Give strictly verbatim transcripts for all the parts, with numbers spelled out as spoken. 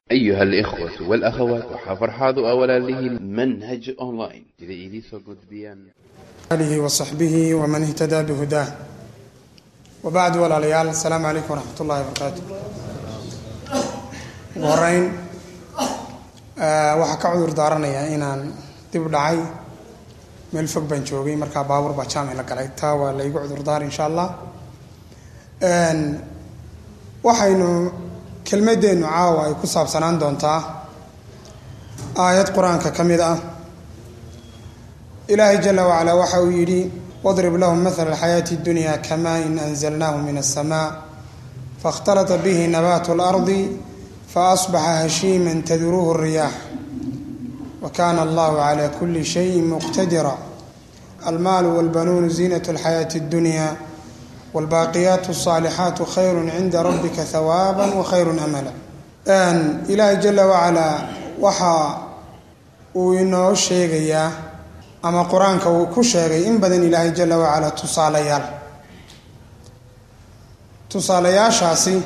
أيها الإخوة والأخوات وحفرحاض أولا له منهج أونلاين جديد سوقد بيان آله وصحبه ومن اهتدى بهداه وبعد والعليال السلام عليكم ورحمة الله وبركاته ورين waxaa ka cudur daaranayaa inaan dib u dhacay meel fog baan joogay markaa baabuur baa jaamay la galay taa waa la igu cudur daar insha Allah een waxaynu kelmadeenu caawa ay ku saabsanaan doontaa aayad quraanka kamid ah ilaahi jalla wa ala waxa uu yiri wadrib lahum mathala alhayati ad-dunya kama in anzalnahu min as-samaa fakhtalata bihi nabatu al-ardi فأصبح هشيما تذروه الرياح وكان الله على كل شيء مقتدرا المال والبنون زينة الحياة الدنيا والباقيات الصالحات خير عند ربك ثوابا وخير أملا أن إله جل وعلا وحا وإنه الشيغيا أما قرآنك وكشيغي إن بدن إله جل وعلا تصاليال تصاليا شاسي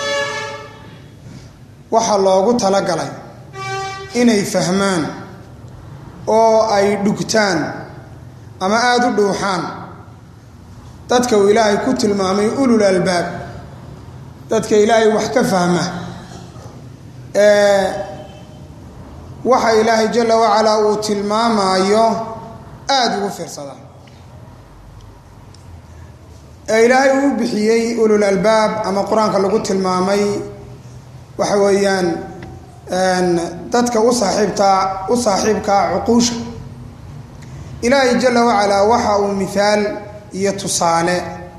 waxa loogu tala galay inay fahmaan oo ay dhugtaan ama aad u dhuuxaan dadka uu Ilaahay ku tilmaamay ulul albaab dadka Ilaahay wax ka fahma ee waxa Ilaahay jalla wa ala uu tilmaamayo aad ugu fiirsada ee Ilaahay uu bixiyay ulul albaab ama quraanka lagu tilmaamay waxa weeyaan aan dadka u saaxiibta u saaxiibka uquusha ilaahi jalla wa ala waxa uu misaal iyo tusaale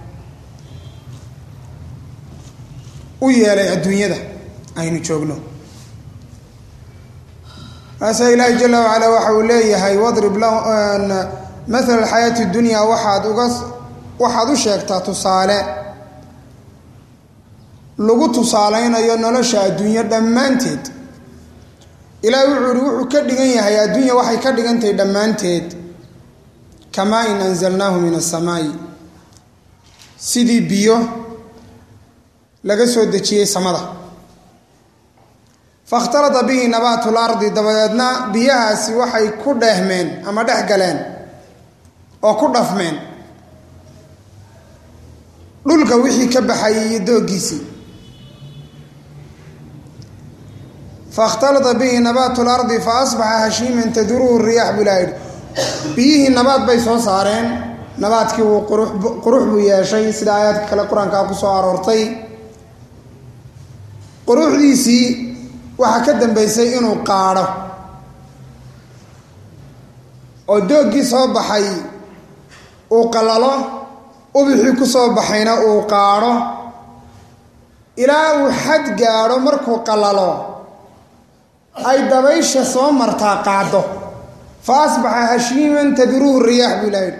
u yeelay adduunyada aynu joogno asa ilaahi jalla wa ala waxa uu leeyahay wadrib lahum mathal alhayati ad-dunya waxaad uga waxaad u sheegtaa tusaale lagu tusaaleynayo nolosha adduunyo dhamaanteed ilaahay wuxuu wuxuu ka dhigan yahay adduunyo waxay ka dhigantay dhamaanteed kama in anzalnahu min as-samaa'i sidii biyo laga soo dejiyay samada fakhtalata bihi nabatu al-ardi dabadeedna biyahaasi waxay ku dheehmeen ama dhex galeen oo ku dhafmeen dhulka wixii ka baxay doogiisi فاختلط به نبات الأرض فأصبح هشيما تذروه الرياح بلايد بيه نبات بي سو سارين نبات كي قروح قروح بيا شيء سدا آيات كلا قرآن كا كو سو ارورتي قروح ديسي waxa ka dambeysay inuu qaado oo doogii soo baxay oo qalalo oo wixii ku soo baxayna uu qaado ilaa uu xad gaaro markuu qalalo ay dabaysha soo martaa qaado faasbaha hashiman tadruhu riyah bilayl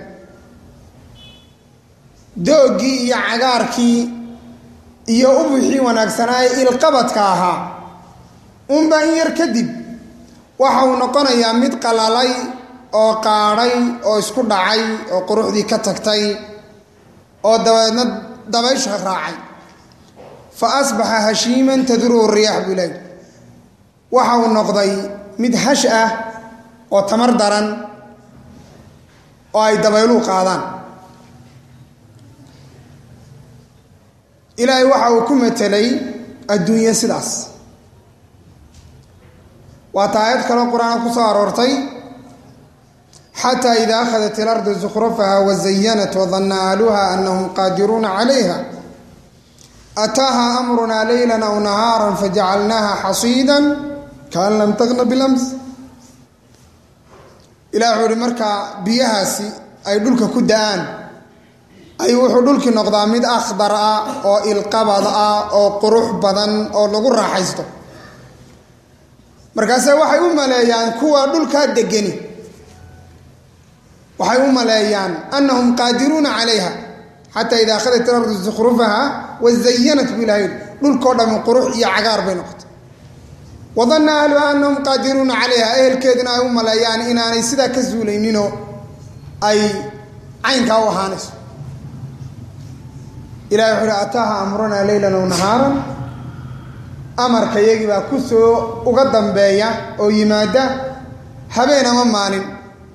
doogi iyo cagaarkii iyo ubuxii wanaagsanaa ilqabadka ahaa un baan yar kadib waxa uu noqonayaa mid qalalay oo qaaray oo isku dhacay oo quruxdii ka tagtay oo dabadeedna dabaysha raacay faasbaha hashiman tadruhu riyah bilayl waxa uu noqday mid hash ah oo tamar daran oo ay dabaylu qaadaan ilaahay waxa uu ku metelay adduunyo sidaas waa taayad kale quraan ku soo aroortay hatta idha akhadhat al-ardu zukhrufaha wa zayyanat wa dhanna ahluha annahum qadiruna 'alayha ataha amruna laylan aw naharan faj'alnaha hasidan كان لم تغن بالامس الى عوري marka biyahaasi ay dhulka ku daan ay wuxuu dhulki noqdaa mid akhdar ah oo ilqabad ah oo qurux badan oo lagu raaxaysto markaas waxay u maleeyaan kuwa dhulka degani waxay u maleeyaan annahum qadiruna 'alayha hatta idha akhadhat al-ardu zukhrufaha wa zayyanat bil-hayl dhulko dham qurux iyo cagaar bay noqotay وظن أهلها أنهم قادرون عليها أهل كيدنا هم ملايان إناني سيدا كزولينينو أي عين كاو هانس إلى يحرى أتاها أمرنا ليلا ونهارا amarka iyagii baa ku soo uga dambeeya oo yimaada habeen ama maalin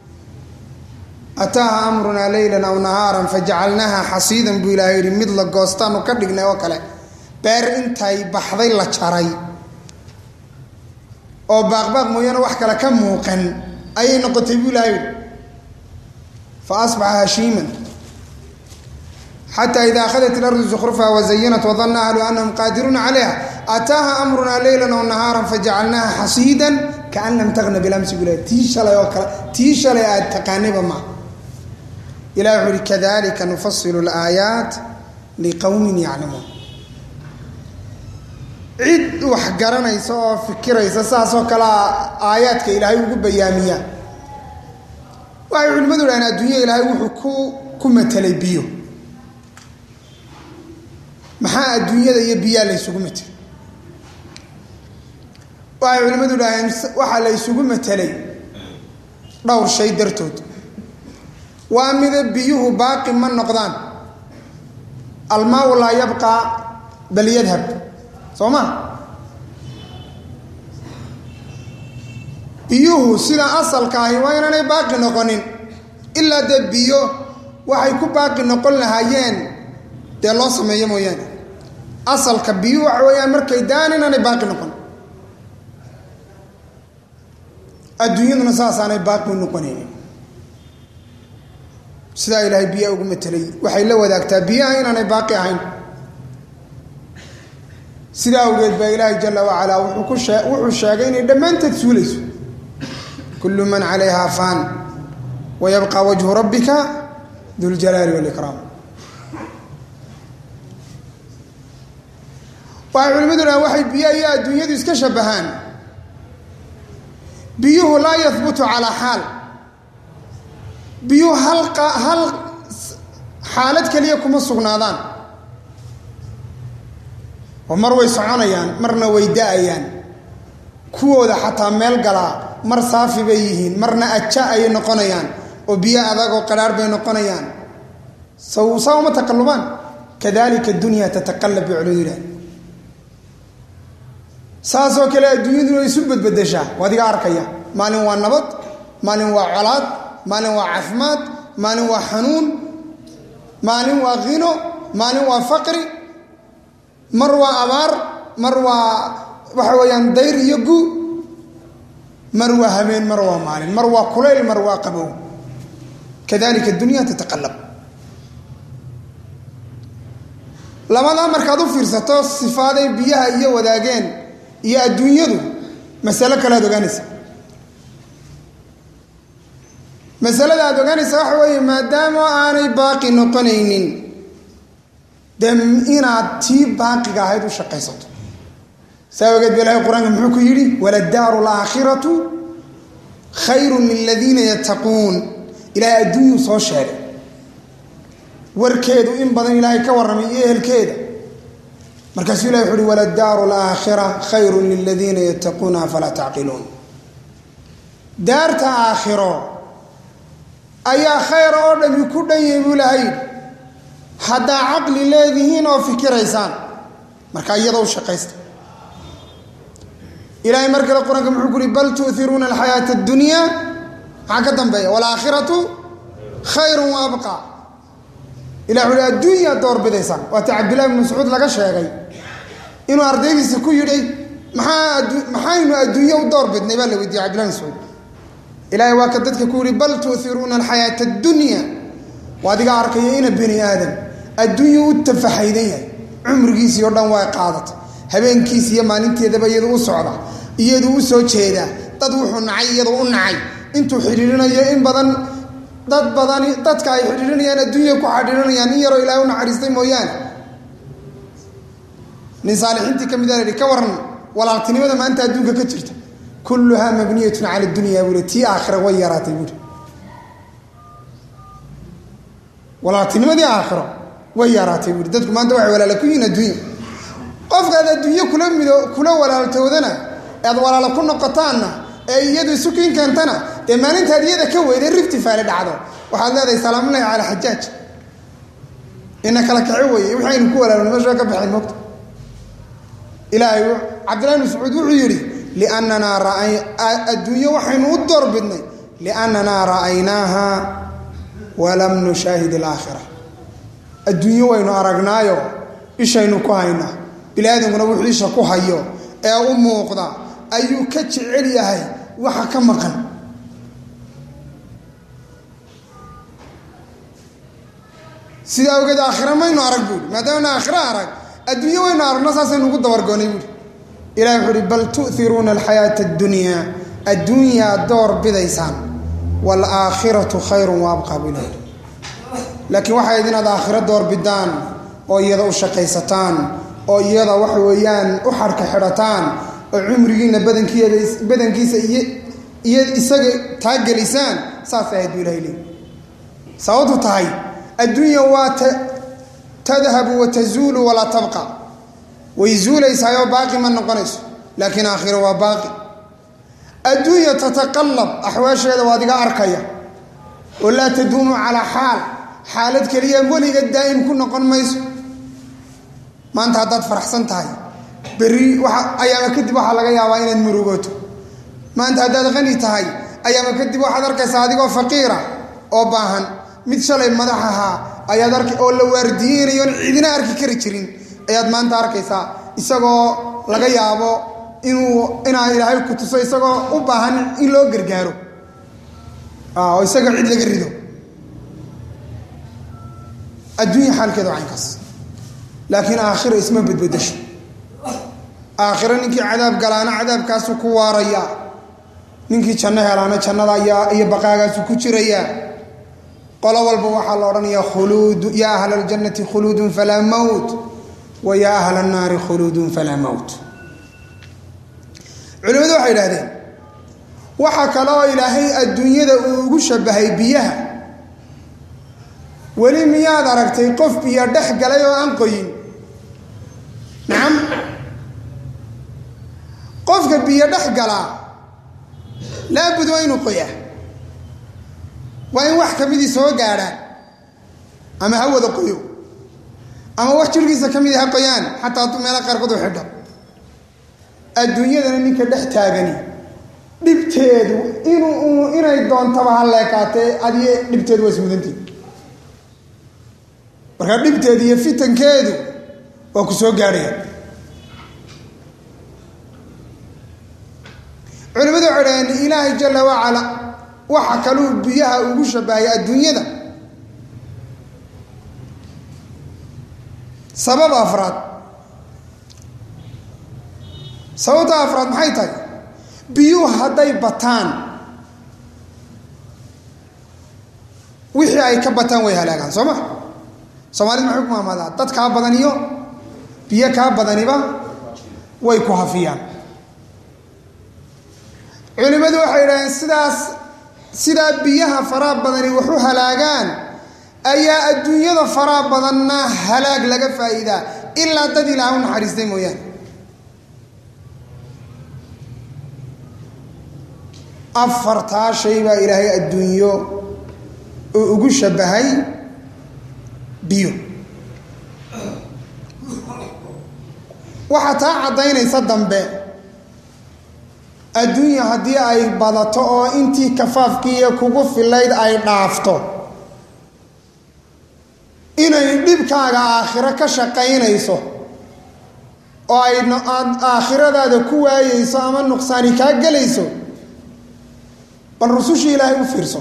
ataaha amrunaa leylan aw nahaaran fajacalnaaha xasiidan buu ilaahay yidhi mid la goostaanu ka dhignay oo kale beer intay baxday la jaray oo baaqbaaq mooyaane wax kale ka muuqan ayay noqotay buu ilaahay yidhi fa asbaxa hashiiman حتى إذا أخذت الأرض زخرفها وزينت وظن أهلها أنهم قادرون عليها أتاها أمرنا ليلا ونهارا فجعلناها حصيدا كأن لم تغن بالأمس بلا تيشلا يوكلا تيشلا تقانب ما إلى كذلك نفصل الآيات لقوم يعلمون عد وحقرنا يسوى فكرة يساسا كلا آيات كإلهي وقب بيامية وعلمدوا لأن الدنيا إلهي وحكو كما تليبيو maxaa adduunyada iyo biyaa la isugu metelay waxay culimadu dhaaheen waxa la isugu metelay dhowr shay dartood waa mid biyuhu baaqi ma noqdaan almaa la yabqa bal yadhab sooma biyuhu sida asalka ah waa inay baaqi noqonin illa de biyo waxay ku baaqi noqon lahaayeen dee loo sameeyo mooyaane asalka biyo waxa weeyaan markay daan inaanay baaqi noqon adduunyaduna saasaanay baaqi noqonaynin sidaa ilaahay biyaha ugu metelay waxay la wadaagtaa biyaha inaanay baaqi ahayn sidaa awgeed baa ilaahay jalla wacalaa wuxuu sheegay inay dhammaanteed suulayso kullu man calayhaa faan wayabqa wajhu rabbika duljalaali walikraam waxay culimaduna waxay biyaha iyo adduunyadu iska shabahaan biyuhu laa yahbutu calaa xaal biyuhu hal hal xaalad keliya kuma sugnaadaan oo mar way soconayaan marna way da-ayaan kuwooda xataa meel galaa mar saafi bay yihiin marna aja ayay noqonayaan oo biyo adag oo qadhaar bay noqonayaan saw saa uma taqallubaan kadalika dunya tataqallab biculudillah saasoo kale adduunyaduna isu badbadashaa waadiga arkaya maalin waa nabad maalin waa colaad maalin waa caafimaad maalin waa xanuun maalin waa qino maalin waa faqri mar waa abaar mar waa waxa weeyaan dayr iyo gu mar waa habeen mar waa maalin mar waa kulayl mar waa qabow kadalika dunya tataqallab labadaa markaad u fiirsato sifaaday biyaha iyo wadaageen iyo adduunyadu masalo kale aad ogaanaysa masalada aad ogaanaysa waxa weeye maadaama aanay baaqi noqonaynin dee inaad tii baaqiga ahayd u shaqaysato saa ogeed ba ilahay qur-aanka muxuu ku yidhi waladaaru alaakhiratu khayrun liladiina yattaquun ilaahay adduunyuu soo sheegay warkeedu in badan ilaahay ka warramay iyo ehelkeeda markaasuu ilahi wuxu uhi waladaaru alaakhira khayrun liladiina yattaquuna afalaa tacqiluun daarta aakhiro ayaa khayr oo dhami ku dhan yahay buu ilahay haddaa caqli leedihiin oo fikiraysaan markaa iyadoo u shaqaysta ilaahay mar kale qur-aanka muxuu ku uhi bal tu'hiruuna alxayaata addunya maxaa ka dambeeya waalaakhiratu khayrun wa abqa ilah wuxu uhi adduunyaa door bidaysaan waata cabdillahi bin mascuud laga sheegay inuu ardaydiisa ku yidhi maxaa maxaynu adduunye u door bidnay baa la weydiiyey cabdillahi bin mascuud ilaahay waa ka dadka ku yihi bal tu'hiruuna alxayaata addunya waa adiga arkaya ina bini aadam adduunyu u tafaxaydan yahay cumrigiisii oo dhan waa qaadatay habeenkiisi iyo maalinteedaba iyadu u socda iyadu u soo jeedaa dad wuxuu nacay iyadu u nacay intuu xidhiirinayo in badan dad badani dadka ay xidhiirinayaan adduunya ku xidhiirinayaan in yaroo ilaahay u naxariistay mooyaane nin saalixiintii ka mid a lahi ka waran walaaltinimada maanta adduunka ka jirta kulluhaa mabniyatun cala dunya buuri tii aakhira way yaraatay buuri walaaltinimadii aakhiro way yaraatay buuri dadku maanta waxay walaala ku yihiin adduunya qofkaad adduunye kula mido kula walaaltoodana aad walaalo ku noqotaanna ee iyadu isu kiin keentana dee maalintaad iyada ka weyday rifti faali dhacdo waxaad leedahay salaamullahi cala xajaaj ina kala kaci weye waxaynu ku walaalno meesha ka baxay moogta ilaahay cabdillah ibn mascuud wuxuu yidhi liannanaa ra'ay adduunyo waxaynu u doorbidnay liannanaa ra'aynaaha walam nushaahid alaakhira adduunyo waynu aragnaayo ishaynu ku haynaa biniaadamkuna wuxuu isha ku hayo ee u muuqda ayuu ka jecel yahay waxa ka maqan sida awgeed aakhira maynu arag buuri maadaama aakhira arag adduunyo waynu aragno saasaynu ugu dabargoonay buuri ilahi wuxuu uhi bal tu'hiruuna alxayaata addunyaa adduunyaa door bidaysaan waalaakhiratu khayrun wa abqaa bilahi laakiin waxay idin aad aakhiro door bidaan oo iyada u shaqaysataan oo iyada waxa weeyaan u xarka xidhataan oo cumrigiina badankiisa badankiisa iyo iyo isaga taagelisaan saas ay aduu ilahay leeyahay sababtu tahay adduunya waa tadhabu wa tazuulu wala tabqa way zuulaysaa baaqi ma noqonayso laakiin aakhiro waa baaqi adduunya tataqallab ahwaasheeda waa diga arkaya oo la taduumu ala xaal xaalad kaliya weliga daa'im ku noqon mayso maanta haddaad faraxsan tahay beri waxa ayaama kadib waxa laga yaabaa inaad murugoto maanta haddaad qani tahay ayaama kadib waxaad arkaysaa adigoo faqiira oo baahan mid shalay madax ahaa ayaad arkay oo la waardiyenayo cidina arki kari jirin ayaad maanta arkaysaa isagoo laga yaabo inuu inaa ilaahay ku tuso isagoo u baahan in loo gargaaro ah oo isagoo cid laga rido adduunyo xaalkeedu caynkaas laakiin aakhiro isma badbadasho aakhiro ninkii cadaab galaana cadaabkaasu ku waaraya ninkii janno helaana jannada iyo baqaagaasu ku jiraya qolo walba waxaa la odhanayaa khuluud yaa ahla aljannati khuluudun falaa mawt wa yaa ahla annaari khuluudun falaa mawt culimadu waxay idhahdeen waxaa kaloo ilaahay adduunyada uu ugu shabahay biyaha weli miyaad aragtay qof biyo dhex galay oo aan qoyin nacam qofka biyo dhex galaa laabud waa inuu qoyaa waa in wax kamidii soo gaadhaan ama ha wada qoyo ama wax jirkiisa ka mid ha qoyaan xataa hadduu meelo qaarkood u xidho adduunyadana ninka dhex taagani dhibteedu inuu inay doontaba ha leekaatee adiye dhibteedu waa ismudantii markaa dhibteedu iyo fitankeedu waa ku soo gaadhaya culimadu waxay dhaheen ilaahay jalla wacala waxa kaluu biyaha ugu shabahay adduunyada sabab afraad sababta afraad maxay tahay biyuhu hadday bataan wixii ay ka bataan way halaagaan soo ma soomaalida maxay ku maamaadaan dad kaa badan iyo biyo kaa badaniba way ku hafiyaan culimadu waxay idhaheen sidaas sidaa biyaha faraa badani wax u halaagaan ayaa adduunyada faraa badanna halaag laga faa'iidaa ilaa dad ilaah u naxariistay mooyaane afartaa shay baa ilaahay adduunyo uu ugu shabahay biyo waxaa taa caddaynaysa dambe adduunya haddii ay badato oo intii kafaafkiiyo kugu filayd ay dhaafto inay dhibkaaga aakhiro ka shaqaynayso oo ay aad aakhiradaada ku waayeyso ama nuqsaani kaa gelayso bal rusushii ilaahay u fiirso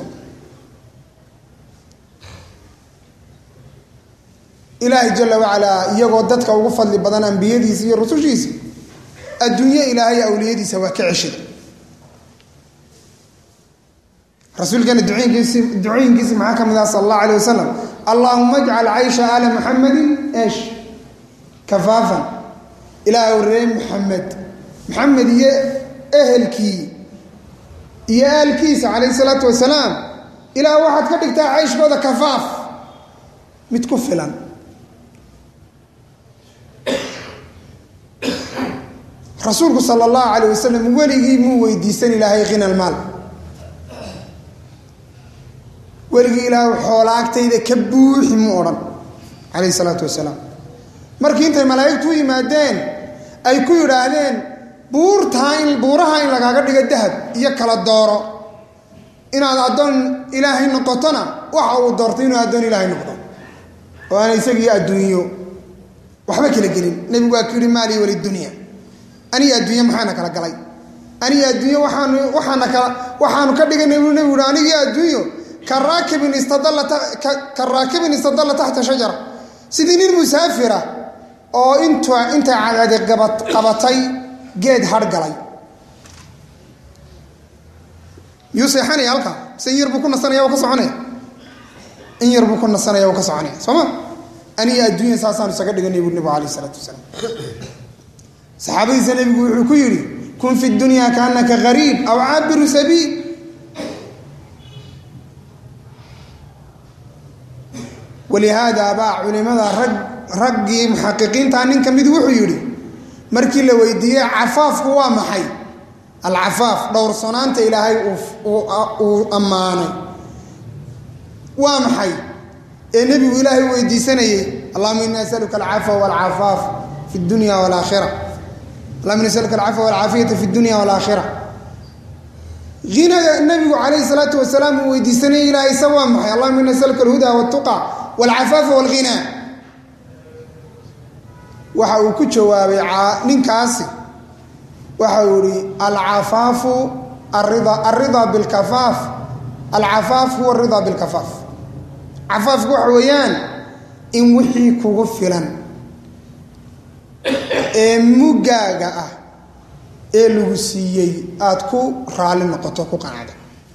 ilaahay jalla wacalaa iyagoo dadka ugu fadli badan ambiyadiisa iyo rusushiisa adduunye ilaahay awliyadiisa waa ka ceshay rasuulkeena ducooyinkiisi ducooyinkiisi maxaa ka mid ah sala allahu alayh wasalam allahuma ajcal caysha aala muxamadin eesh kafaafan ilaahu ree muxamed maxamed iyo ehelkii iyo aalkiisa calayhi salaatu wasalaam ilaah waxaad ka dhigtaa cayshkooda kafaaf mid ku filan rasuulku sala allahu calayh wasalam weligii muu weydiisan ilaahay khina almaal weligii ilaahu xoola agtayda ka buuxi muu odhan calayhi salaatu wasalaam markii intay malaa'igtu u yimaadeen ay ku yidhaahdeen buurtaa in buuraha in lagaaga dhigo dahab iyo kala dooro inaad addoon ilaahay noqotona waxa uu doortay inuu addoon ilaahay noqdo oo aan isagii adduunyo waxba kala gelin nebigu waa kuyidhi maali walidunya aniga adduunyo maxaana kala galay aniga adduunyo waxaan waxaana kala waxaanu ka dhiganay buu nebigu yidhi anigii adduunyo ka raakibin istadalla ka raakibin istadalla taxta shajara sidii nin musaafira oo intu inta cadaadi qabatay geed hargalay yuuseexanaya halka si yar buu ku nasanaya oo ka soconaya in yar buu ku nasanaya oo ka soconaya sooma aniga adduunyo saasaan isaga dhiganay buu nabigu calayhi salaatu wasalaam saxaabadiisa nabigu wuxuu ku yidhi kun fi dunya kaannaka gariib aw caabiru sabiil walihaada baa culimada rag raggii muxaqiqiinta nin ka mid wuxuu yidhi markii la weydiiyey cafaafku waa maxay alcafaaf dhowrsanaanta ilaahay uu ammaanay waa maxay ee nebigu ilaahay weydiisanayey allahuma inni asaluka alcafwa walcafaaf fi dunya walaakhira allahuma inni asaluka alcafwa walcaafiyata fi dunya walaakhira hinaga nebigu calayhi salaatu wasalaam uu weydiisanayey ilaahay isa waa maxay allahuma inni asaluka alhuda waltuqa walcafaafa walghinaa waxa uu ku jawaabay ninkaasi waxa uu yidhi alcafaafu arida arida bilkafaaf alcafaaf huwa arida bilkafaaf cafaafku waxa weeyaan in wixii kugu filan ee mugaaga ah ee lagu siiyey aad ku raali noqoto ku qanacdo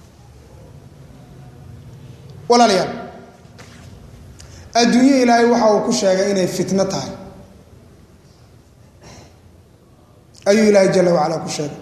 walaalayaal adduunyo ilaahay waxa uu ku sheegay inay fitno tahay ayuu ilaahay jalla wacala ku sheegay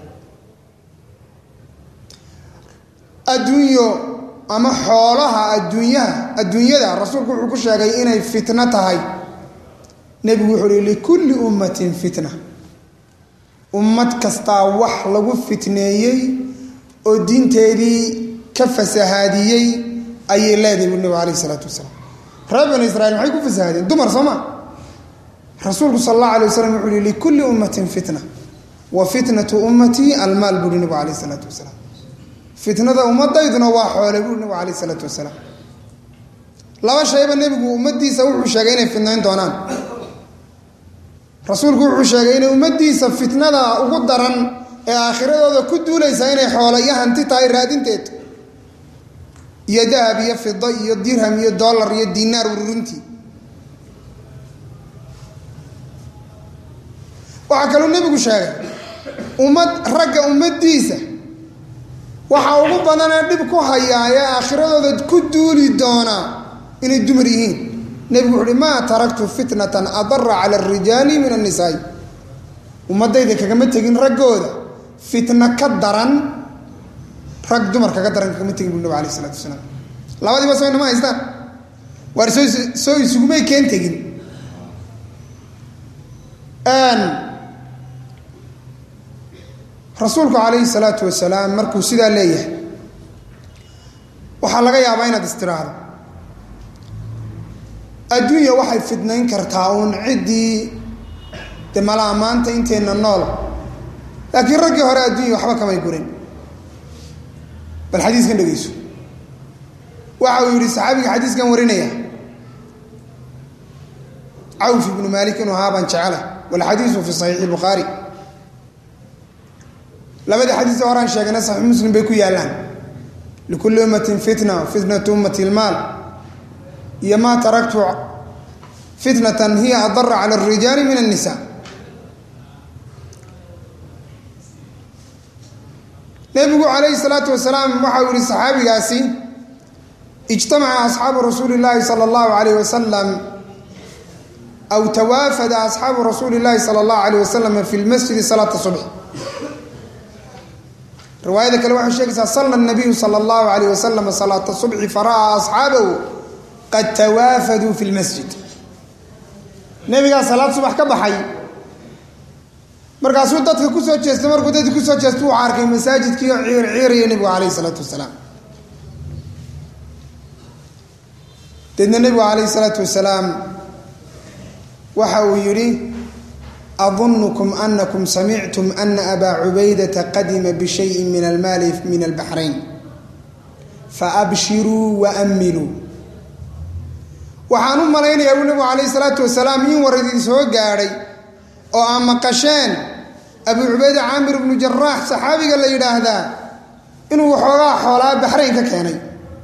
adduunyo ama xoolaha adduunyaha adduunyada rasuulku wuxuu ku sheegay inay fitno tahay nebigu wuxuu yihi likulli ummatin fitna ummad kastaa wax lagu fitneeyey oo diinteedii ka fasahaadiyey ayay leedahay buu nebigu calayhi salaatu wasalaam reer bani israiil maxay ku fasahaadeen dumar soo ma rasuulku sala allahu alay wasalam wuxuu yihi likulli ummatin fitna wa fitnatu ummatii almaal buuhi nebigu calayhi salaatu wasalaam fitnada ummadayduna waa xoole buuhi nebigu calayhi salaatu wasalaam laba shayba nebigu ummaddiisa wuxuu sheegay inay fitnayn doonaan rasuulku wuxuu sheegay inay ummaddiisa fitnada ugu daran ee aakhiradooda ku duulaysa inay xoole iyo hanti tahay raadinteed iyo dahab iyo fida iyo dirham iyo dollar iyo dinaar ururintii waxaa kaluu nebigu sheegay ummad ragga ummaddiisa waxaa ugu badanee dhib ku hayaa ee aakhiradooda ku duuli doonaa inay dumar yihiin nebigu wuxu uhi maa taraktu fitnatan adara cala arijaali min annisaai ummaddayda kagama tegin raggooda fitna ka daran rag dumar kaga daran kagama tegin buu nabig alayh isalaatu wasalaam labadiiba soo inama haystaan waar soo soo isugumay keen tegin rasuulku calayhi salaatu wasalaam markuu sidaa leeyahay waxaa laga yaabaa inaad istiraahdo adduunya waxay fitnayn kartaa uun ciddii de malaa maanta inteenna nool laakiin raggii hore adduunya waxba kamay gurin bal xadiiskan dhegeyso waxa uu yidhi saxaabiga xadiiskan warinaya cawf ibnu maalik inuu ahaa baan jecela walxadiisu fi saxiixi bukhaari labada xadiis horaan sheegana saxiix muslim bay ku yaalaan likulli ummatin fitna fitnatu ummati lmaal iyo maa taraktu fitnatan hiya adara cala arijaali min annisa nebigu calayhi salaatu wasalaam waxa uu yihi saxaabigaasi ijtamaca asxaabu rasuuli llaahi sala allahu alayh wasalam aw tawaafada asxaabu rasuuli llaahi sala allahu alayh wasalam fi lmasjidi salaata subx riwaayada kale waxay sheegaysaa salla nabiyu sala allahu alayh wasalam salaata subxi fara'aa asxaabahu qad tawaafaduu fi lmasjid nebigaa salaad subax ka baxay markaasuu dadka kusoo jeestay markuu dadki kusoo jeestay wuxuu arkay masaajidkii oo ciir ciiraya nebigu calayhi salaatu wasalaam deedna nebigu calayhi salaatu wasalaam waxa uu yidhi أظنكم أنكم سمعتم أن أبا عبيدة قدم بشيء من المال من البحرين فأبشروا وأملوا وحانوا ملايين يقول النبي عليه الصلاة والسلام إن وردين سوى قاري أو أما قشان أبو عبيدة عامر بن جراح صحابي قال لي هذا إنه حولا حولا بحرين ككيني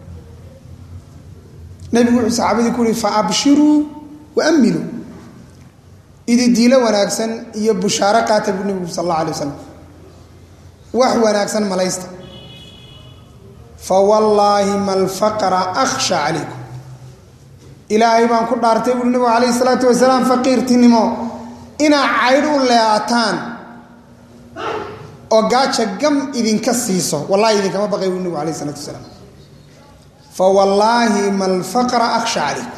نبي صحابي يقول فأبشروا وأملوا إذا ديلا وناكسن يبشارة كاتب النبي صلى الله عليه وسلم وحو وناكسن ملايست فوالله ما الفقر أخشى عليكم إلهي بان كل دارتي النبي عليه الصلاة والسلام فقير تنمو إنا عيرو لياتان وقاتش قم إذن كسيسو والله إذن كما بقي النبي عليه الصلاة والسلام فوالله ما الفقر أخشى عليكم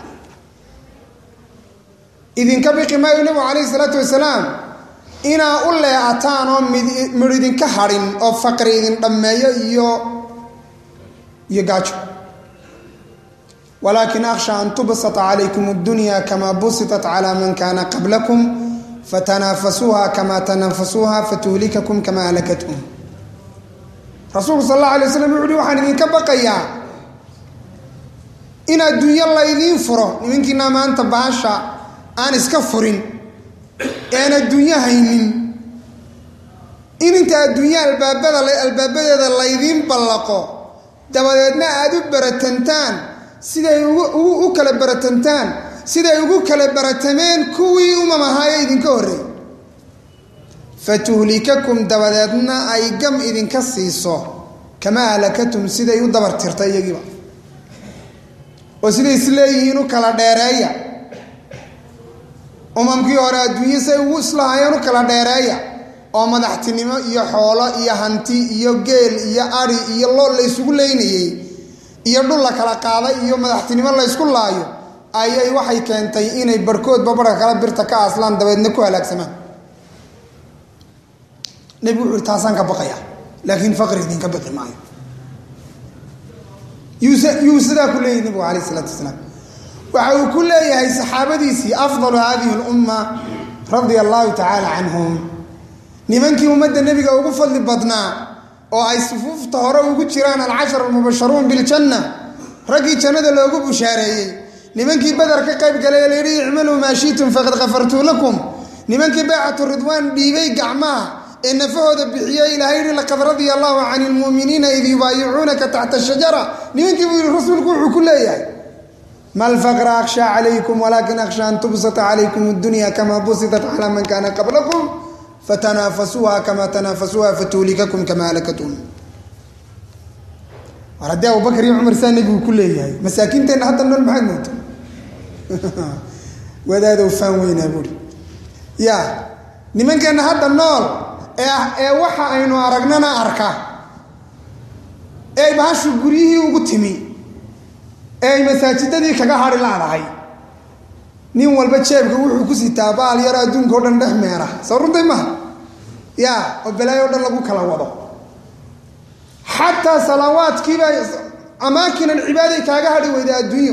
إذن كبقي ما النبي عليه الصلاة والسلام إنا أقول لياتان ومريدين كهارين أو فقر إذن دمية إيو يقاتشو ولكن أخشى أن تبسط عليكم الدنيا كما بسطت على من كان قبلكم فتنافسوها كما تنافسوها فتهلككم كما هلكتهم رسول صلى الله عليه وسلم يقول وحن إذن كبقيا إن الدنيا الله يذين فرو يمكن ما أنت باشا أن اسكفرين إن الدنيا هينين إن أنت الدنيا البابدة البابدة الله يذين بلقو دبدنا أدب برتنتان siday ugu kala baratantaan siday ugu kala baratameen kuwii umamahaye idinka horeey fatuhlikakum dabadeedna ay gam idinka siiso kama halakatum siday u dabartirtay iyagiiba oo siday isleeyihiin u kala dheereeya umamkii hore adduunyo say ugu islaayeen u kala dheereeya oo madaxtinimo iyo xoolo iyo hanti iyo geel iyo ari iyo loo la isugu leeynayay iyo dhul la kala qaaday iyo madaxtinimo la isku laayo ayay waxay keentay inay barkood babarka kala birta ka aslaan dabeedna ku halaagsamaan nabi wuxuu taasan ka baqaya laakiin faqri idin ka baqi maayo yuusa yuusada kulay nabi alayhi salatu wasalam waxa uu ku leeyahay saxaabadiisii afdalu hadhihi al-umma radiyallahu ta'ala anhum nimankii ummadda nabiga ugu fadli badnaa oo ay sufuufta hore ugu jiraan al-ashar al-mubasharun bil janna ragi jannada loogu bushaareeyay nimankii badar ka qayb galay leeyahay i'malu ma shiitum faqad ghafartu lakum nimankii bai'atu ridwan dhiibay gacmaha ee nafahooda bixiyay ilaahay laqad radiyallahu 'anil mu'minina idh yubay'unaka tahta ash-shajara nimankii rasuulku wuxuu ku leeyahay mal faqra akhsha 'alaykum walakin akhsha an tubsata 'alaykum ad-dunya kama busitat 'ala man kana qablakum فتنافسوها كما تنافسوها فتهلككم كما هلكتهم ورد أبو بكر وعمر ثاني بكل هي مساكين تين حتى من المحمد وهذا ذو فان وين أقول يا نمن كان هذا النار إيه وحى إنه أرجعنا أركا إيه بهاشو جريه وقتمي إيه مساجد دي كجهار العراي نيم والبتشيب كوحو كسي تابال يرى دون كودن دحميرا صورن ديما يا وبلايو دن لغو كلا وادو حتى صلوات كيبا اماكن العباده كاغا هدي ويدا الدنيا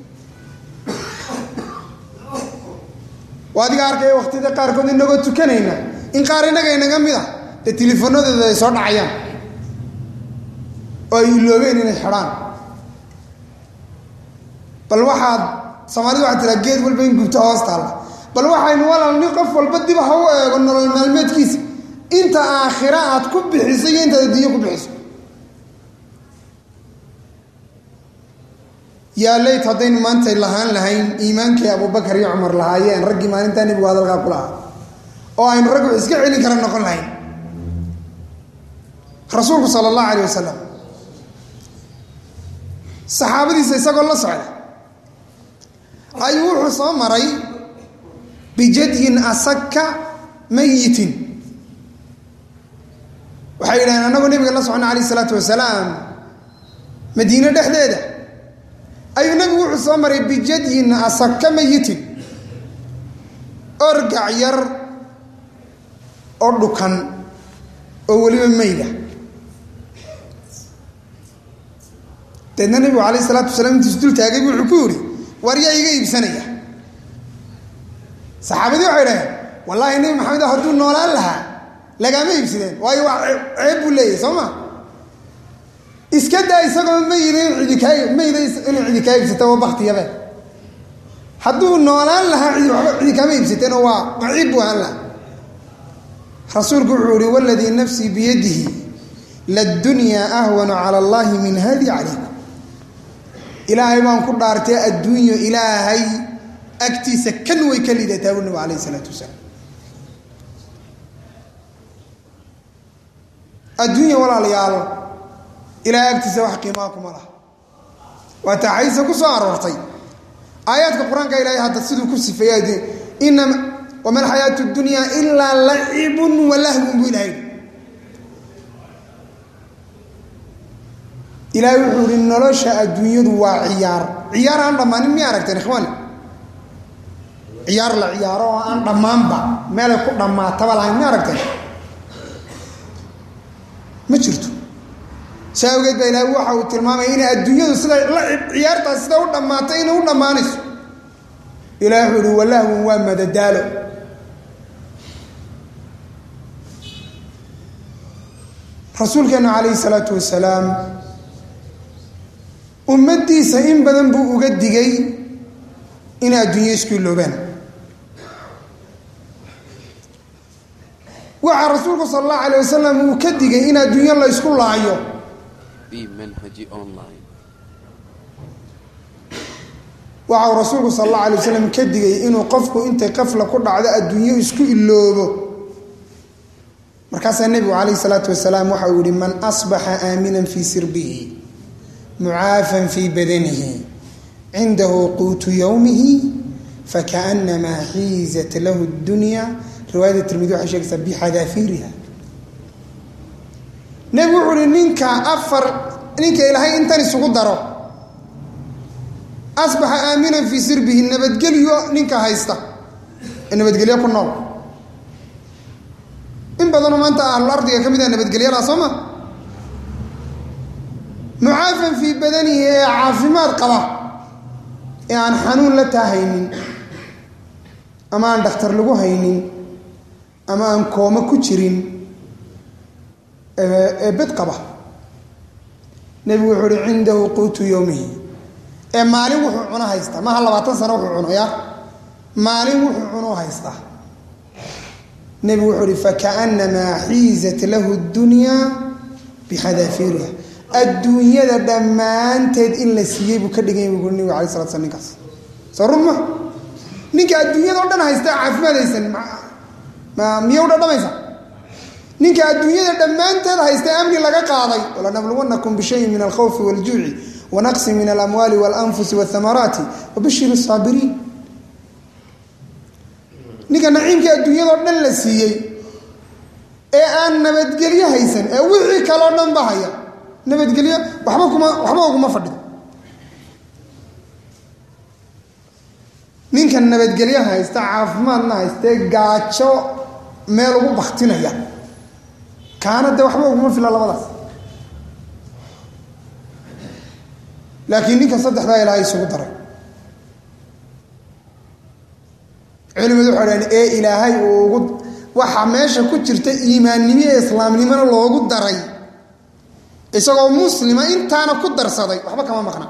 وادي اركay waqtida qaar kood inago tukanayna in qaar inaga inaga mid ah ee telefoonada ay soo dhacayaan oo iloobeen inay xiraan bal waxaad Soomaalidu waxa tira geed walba in gubta hoostaal bal waxaynu walaalni qof walba dib ha u eego nolol maalmeedkiisa inta aakhira aad ku bixisay inta adduunyo ku bixiso yaa leeyt hadeen maanta lahaan lahayn iimaankii Abu Bakar iyo Umar lahaayeen raggi maalinta nabiga hadalka ku lahaa oo aynu rag iska celin kara noqon lahayn rasuulku sallallahu alayhi wasallam saxaabadiisa isagoo la socda ayuu soo maray bijadin asaka mayitin waxay ilaahay anagu nabiga la socon alayhi salatu wasalaam madiina dhexdeeda ayuu nabigu wuxuu soo maray bijadin asaka mayitin orgac yar oo dhukan oo waliba mayda dadna nabigu alayhi salatu wasalaam isdul taagay wuxuu ku yiri wariya iga iibsanaya saxaabadii waxay dhahay والله إني محمد هدون نولا لها لقامي يبسدين واي عيب ولا سما إسكدا يسقون ما يرين عدي كاي ما يرين إنه عدي كاي بستوى بختي يا بيه هدون نولا لها عدي كاي يبسدين هو عيب وهلا رسول قعوري والذي نفسي بيده للدنيا أهون على الله من هذه عليكم إلهي ما نقول دارتي الدنيا إلهي أكتي سكن ويكلي ذاته النبي عليه الصلاة والسلام الدنيا ولا ليال إلهي أكتي سوى حقيماكم الله وتعيسى كسار ورطي آيات القرآن قال إلهي هذا السيد كسي في يدي إنما وما الحياة الدنيا إلا لعب ولهو بإلهي إلهي وحور النلوشة الدنيا دوا عيار عيار عن رمان ميارك يا إخواني عيار لعيار عن رمان با مالك رمان تبال عن ميارك ما جرتو ساوقت بإلهي وحا وتلمام إن الدنيا دوا عيار تاسدا ورمان تين ورمانس إلهي وحور والله ومد الدالو رسول كان عليه الصلاة والسلام أمتي سئم بدن بو أقدقي إن الدنيا يسكي اللوبان وعى رسولك صلى الله عليه وسلم أقدقي إن الدنيا الله يسكي الله عيو في منهج أونلاين وعى رسولك صلى الله عليه وسلم أقدقي إنه قفكو إنت قفل كل عداء الدنيا يسكي اللوبو مركز النبي عليه الصلاة والسلام وحاول من أصبح آمنا في سربه معافا في بدنه عنده قوت يومه فكأنما حيزت له الدنيا رواية الترمذي وحشيك سبي حذافيرها نقول نينك أفر نينك إلهي انتني سقدره أصبح آمنا في سربه النبت قليو نينك هايستا النبت قليو كنول إن بدنوا ما أنت أهل الأرض يكمل النبت قليو لا صمة معافا في بدنه عافمات قضاء يعني حنون لتاهينين أما أن دكتور لغو هينين أما أن كوما كتشرين بيت قضاء نبي وحوري عنده قوت يومه مالي وحو عنا هايستا ما هلا باتن سنة وحو عنا يا مالي وحو عنا هايستا نبي وحوري فكأنما حيزت له الدنيا بحذافيرها الدنيا دمان تد إلا سيب وكذا يقول النبي عليه الصلاة والسلام نكاس صارون ما نيجي الدنيا دولنا هيستعف ما ليسن ما ما ميودا دميسا نيجي الدنيا دمان تد هيستعمل لقى قاضي ولا نبلونكم بشيء من الخوف والجوع ونقص من الأموال والأنفس والثمرات وبشر الصابرين نيجي نعيم كي الدنيا دولنا سيب إيه أنا بتقولي هيسن إيه وعي كلامنا بهايا نبت قليا وحباكما وحباكما فرد نين كان نبت قليا هايستا عافمان هايستا قاتشو ميلو بختنا يا كانت ده وحباكما في الله بلاس لكن نين كان صدح لا إلهي سقطر علم ذو حرين إيه إلهي وقد وحماشا كترت إيمان نمي إسلام نمي الله وقد دري isagoo muslima intaana ku darsaday waxba kama maqna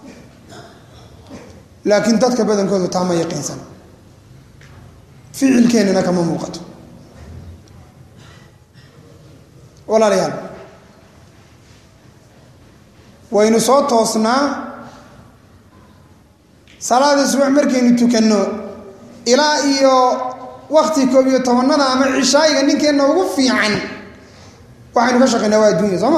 laakiin dadka badankoodu taama yaqiinsan ficilkeenana kama muuqato walaalayaal waynu soo toosnaa salaada subax markaynu tukanno ilaa iyo waqti koob iyo tobanada ama cishaayiga ninkeena ugu fiican waxaynu ka shaqeynaa waa adduunya sooma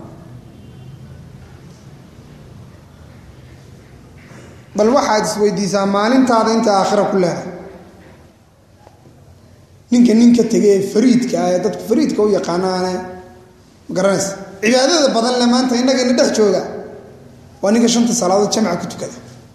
bal waxaad isweydiisaa maalintaada inta aakhira ku leedahay ninka ninka tegay fariidka ah dadku fariidka u yaqaanaane garanaysa cibaadada badan le maanta innaga ina dhex jooga waa ninka shanta salaadood jamca ku tukada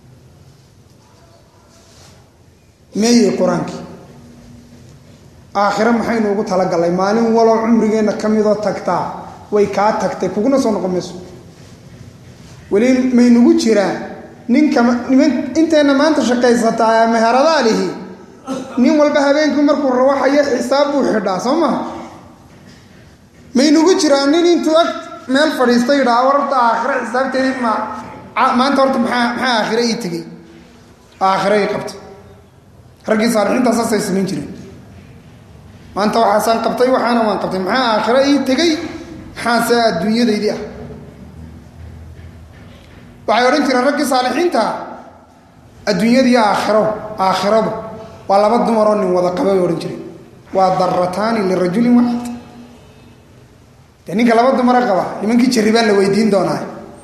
meeyey qur-aankii aakhira maxaynu ugu talagalay maalin waloo cumrigeenna ka midoo tagtaa way kaa tagtay kuguna soo noqon mayso weli maynugu jiraan ninka inteena maanta shaqaysataa meheradaalihi nin walba habeenku markuu rawaxayo xisaab buu xidhaa soo ma maynugu jiraan nin intuu ag meel fadhiistay idhaa warta aakhira xisaabteedii ma maanta horta maxaa maxaa aakhira ii tegey aakhira ii qabtay raggii saalixiinta saasay samayn jireen maanta waxaasaan qabtay waxaana waan qabtay maxaa aakhira ii tegey maxaase adduunyadaydii ah waxay odhan jireen raggii saalixiinta adduunyadii aakhiro aakhiradu waa laba dumaroo nin wada qaba bay odhan jireen waa darataani lirajulin waaxid dee ninka laba dumara qaba nimankii jarribaan la weydiin doonaa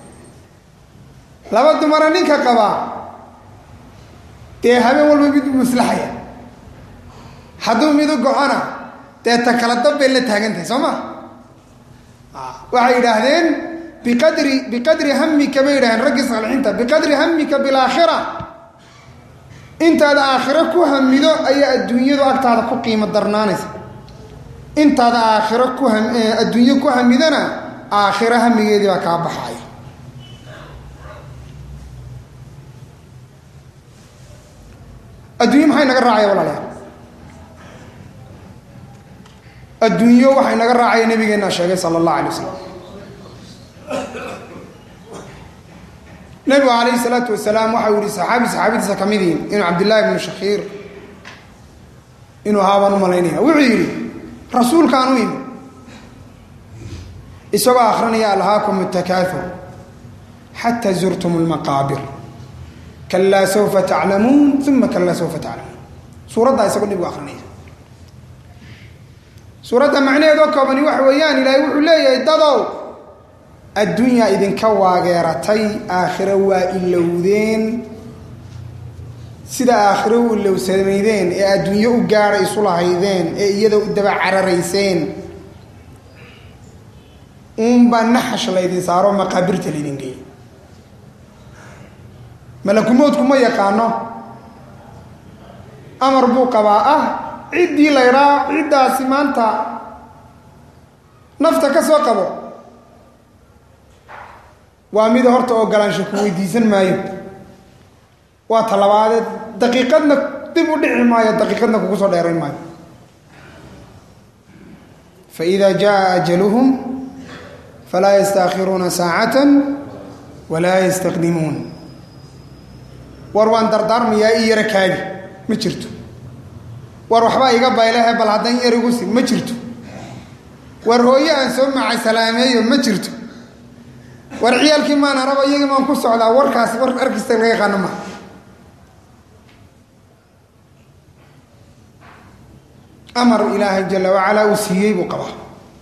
laba dumara ninka qabaa dee habeen walba mid u maslaxaya hadduu midu go-ana dee ta kala dab bay la taagan tahay soo ma waxay yidhaahdeen biqadri biqadri hamika bay yidhahdeen raggii saalixiinta biqadri hamika bilaakhira intaada aakhiro ku hamido ayaa adduunyadu agtaada ku qiimo darnaanaysa intaada aakhiro ku adduunyo ku hamidana aakhiro hamigeedii baa kaa baxaya adduunyo maxay naga raacaya walaalayaal adduunyo waxay naga raacaya nabigeennaa sheegay sala allahu alay wasalam nabigu calayhi salaatu wasalaam waxau yihi saxaabi saxaabadiisa ka mid yihin inuu cabdillahi bnu shakhiir inuu haabaan u malaynaya wuxuu yidhi rasuulkaan u yimi isagoo akhrinaya alhaakum takaathur xataa zurtum lmaqaabir kalaa sawfa taclamuun uma kalaa sawfa taclamuun suuraddaa isagoo nabigu akrinaya suuradda macnaheedoo koobani waxa weeyaan ilaahay wuxuu leeyahay dadow adduunyaa idinka waageeratay aakhiro waa ilowdeen sida aakhiro u ilowsamaydeen ee adduunyo u gaadha isu lahaydeen ee iyada u daba cararayseen uunbaa naxash laydin saaro maqaabirta laydin geeyey malakumoodku ma yaqaano amar buu qabaa ah ciddii laydhaa ciddaasi maanta nafta ka soo qabo waa mid horta ogolaansho ku weydiisan maayo waa talabaadeed daqiiqadna dib u dhici maayo daqiiqadna kugu soo dheerayn maayo faإida jaءa ajaluhum falaa yastaakhiruuna saacata walaa yastaqdimuun war waan dardaarmayaa ii yaro kaadi ma jirto war waxbaa iga baylehe bal haddan yar igu si ma jirto war hooyo aan soo macay salaameeyo ma jirto war ciyaalkii maana raba iyagii maan ku socdaa warkaas war arkista laga yaqaano maha amar ilaahay jala wacalaa uu siiyey buu qabaa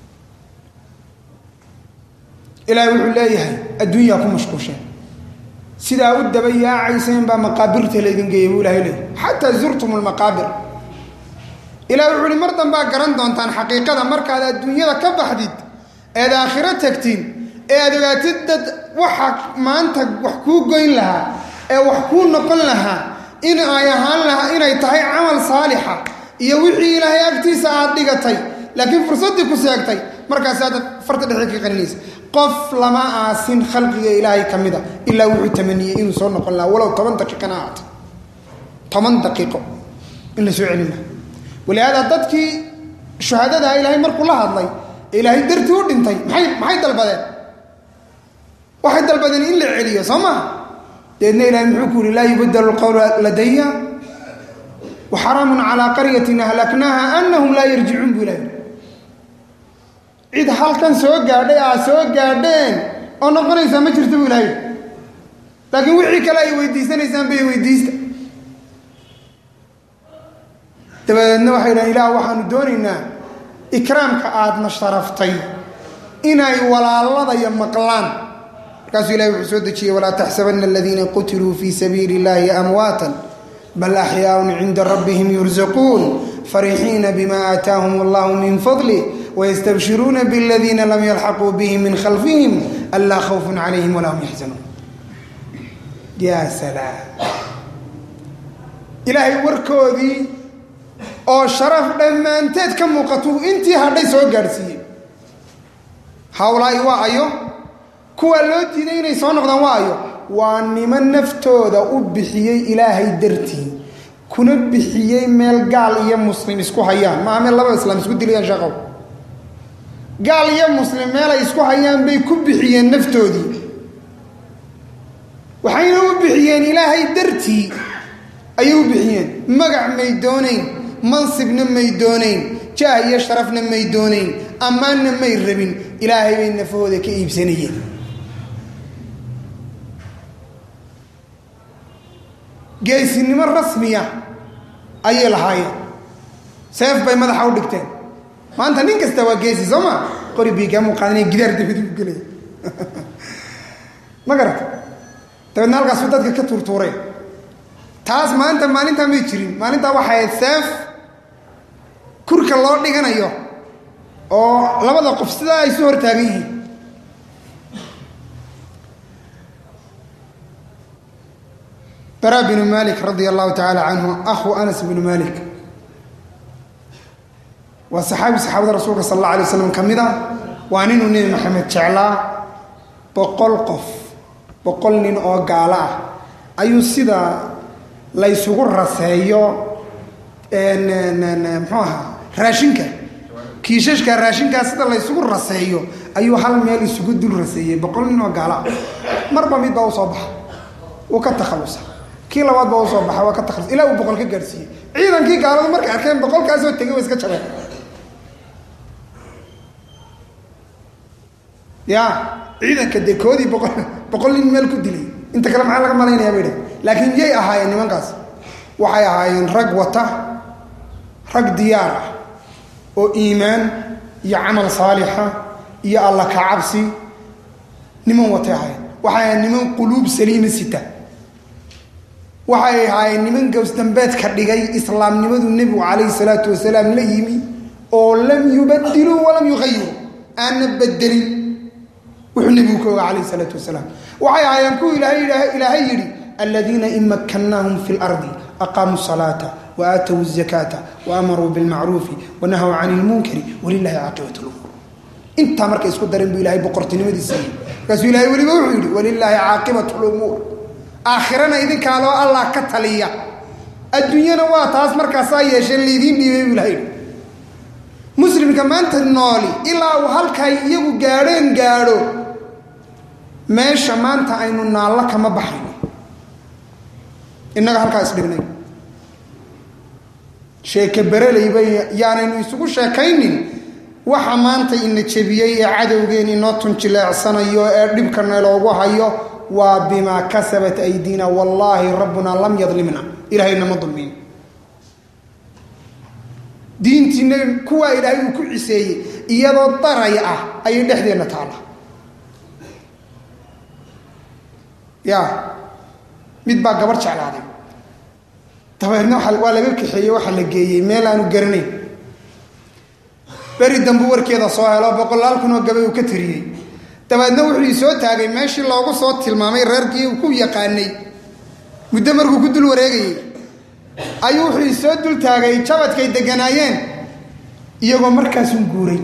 ilaahay wuxuu leeyahay adduunyaa ku mashquusheen sidaa u daba yaacayseen baa maqaabirta laydin geeyay buu ilahay leeyahy xataa zurtum lmaqaabir ilahay wuxuu uhi mar danbaa garan doontaan xaqiiqada markaad adduunyada ka baxdid eed aakhiro tagtiin ee aad ogaatid dad waxa maanta wax kuu goyn lahaa ee wax kuu noqon lahaa in ay ahaan lahaa inay tahay camal saalixa iyo wixii ilaahay agtiisa aad dhigatay laakiin fursaddii ku seegtay markaas aad farta dhexe ka qaninaysa qof lama aasin khalqiga ilaahay ka mida ilaa wuxuu tamaniyey inuu soo noqon lahaa walow toban daqiiqana ahaato toban daqiiqo in la soo celin lahaa walihaada dadkii shuhadada ilaahay markuu la hadlay ilaahay dartii u dhintay maxay maxay dalbadeen waxay dalbadeen in la celiyo soo maha deedna ilahay muxuu ku yihi laa yubadalu lqawlu ladaya wa xaraamun calaa qaryatin ahlaknaaha anahum laa yarjicuun buu ilahay cid halkan soo gaadhay aa soo gaadheen oo noqonaysaa ma jirto buu ilahay laakiin wixii kale ay weydiisanaysaan bay weydiista dabadeedna waxay dhahan ilaah waxaanu doonaynaa ikraamka aadna sharaftay inay walaaladaya maqlaan markaasuu ilahi wuxuu soo dejiyey walaa taxsabana aladiina qutiluu fii sabiili اllahi amwaata bal axyaaun cinda rabbihim yurzaquun farixiina bima aataahum allahu min fadlih wayastabshiruuna bladiina lam yalxaquu bihim min khalfihim anlaa khawfun calayhim walaa hum yaxzanuun yaa salaam ilaahay warkoodii oo sharaf dhammaanteed ka muuqatuu intii hadhay soo gaadhsiiyey hawlaai waa ayo kuwa loo diiday inay soo noqdaan waa ayo waa niman naftooda u bixiyey ilaahay dartii kuna bixiyey meel gaal iyo muslim isku hayaan ma meel laba islaam isku dilayaan shaqo gaal iyo muslim meel ay isku hayaan bay ku bixiyeen naftoodii waxayna u bixiyeen ilaahay dartii ayay u bixiyeen magac may doonayn mansibna may doonayn jaah iyo sharafna may doonayn ammaanna may rabin ilaahay bay nafahooda ka iibsanayeen geesinimo rasmiya ayay lahaayeen seef bay madaxa u dhigteen maanta nin kasta waa geesi soo ma qori biigaamuu qaadanaya gidaar dabadi u gelaya ma garata dabeedna halkaasuu dadka ka tuurtuureen taas maanta maalintaa may jirin maalintaa waxay ahayd seef kurka loo dhiganayo oo labada qof sidaa ay soo hortaagan yihiin bara binu malik radia allahu tacaala canhu akhu anas binu malik waa saxaabi saxaabada rasuulka sal alla alay waslam ka mid a waa ninuu nebi maxamed jeclaa boqol qof boqol nin oo gaalo ah ayuu sida laysugu raseeyo muxuu ahaa raashinka kiishashka raashinkaa sida laysugu raseeyo ayuu hal meel isugu dul raseeyey boqol nin oo gaalo ah marba mid baa u soo baxa wuu ka takhalusa kii labaad baa u soo baxa waa ka takhalus ilaa uu boqol ka gaarsiiyey ciidankii gaaladu markay arkeen boqolkaasoo tegay way iska jabeen ya ciidanka dee koodii boqol boqol nin meel ku dilay inta kale maxaa laga malaynayaa bay dheh laakiin yay ahaayeen nimankaas waxay ahaayeen rag wata rag diyaar ah oo iimaan iyo camal saalixa iyo alla ka cabsi niman watay ahaayeen waxay ahaayeen niman quluub saliima sita waxay ahaayeen niman gowsdambeed ka dhigay islaamnimadu nebigu calayhi salaatu wasalaam la yimi oo lam yubadiluu walam yughayiruu aanna bedelin wuxuu nebigu ka oga calayhi salaatu wasalaam waxay ahaayeen kuwa ilaahay ilaahay yidhi aladiina in makkannaahum fi lardi aqaamuu salaata wa aatow zakaata wa amaruu bilmacruufi wanahaw cani ilmunkari walilahi caaqibat lumuur intaa markay isku dareen buu ilahay boqortinimadiisa yii markaasuu ilahay weliba wuxuu yidhi walilaahi caaqibat lumuur aakhirana idinkaaloo allah ka taliya adduunyana waa taas markaasaa yeesheen laydiin dhiibay buu ilahay yidhi muslimka maanta nooli ilaa uu halkay iyagu gaadheen gaadho meesha maanta aynu naallo kama baxayno innaga halkaa isdhignay sheeke bereleyba yaanaynu isugu sheekaynin waxa maanta ina jebiyey ee cadowgeen inoo tunjileecsanayo ee dhibkana loogu hayo waa bimaa kasabat aydiina wallaahi rabbuna lam yadlimna ilaahayna ma dulmin diintii nebi kuwaa ilaahay uu ku ciseeyey iyadoo daray ah ayay dhexdeenna taala ya mid baa gabar jeclaaday dabeedna waa laga kaxeeyey waxa la geeyey meel aanu garanayn beri dambu warkeeda soo helo boqolaal kun oo gabay uu ka tiriyey dabeedna wuxuu soo taagay meeshii loogu soo tilmaamay reerkii uu ku yaqaanay muddo markuu ku dul wareegayey ayuu wuxuu soo dul taagay jabadkay deganaayeen iyagoo markaasun guuray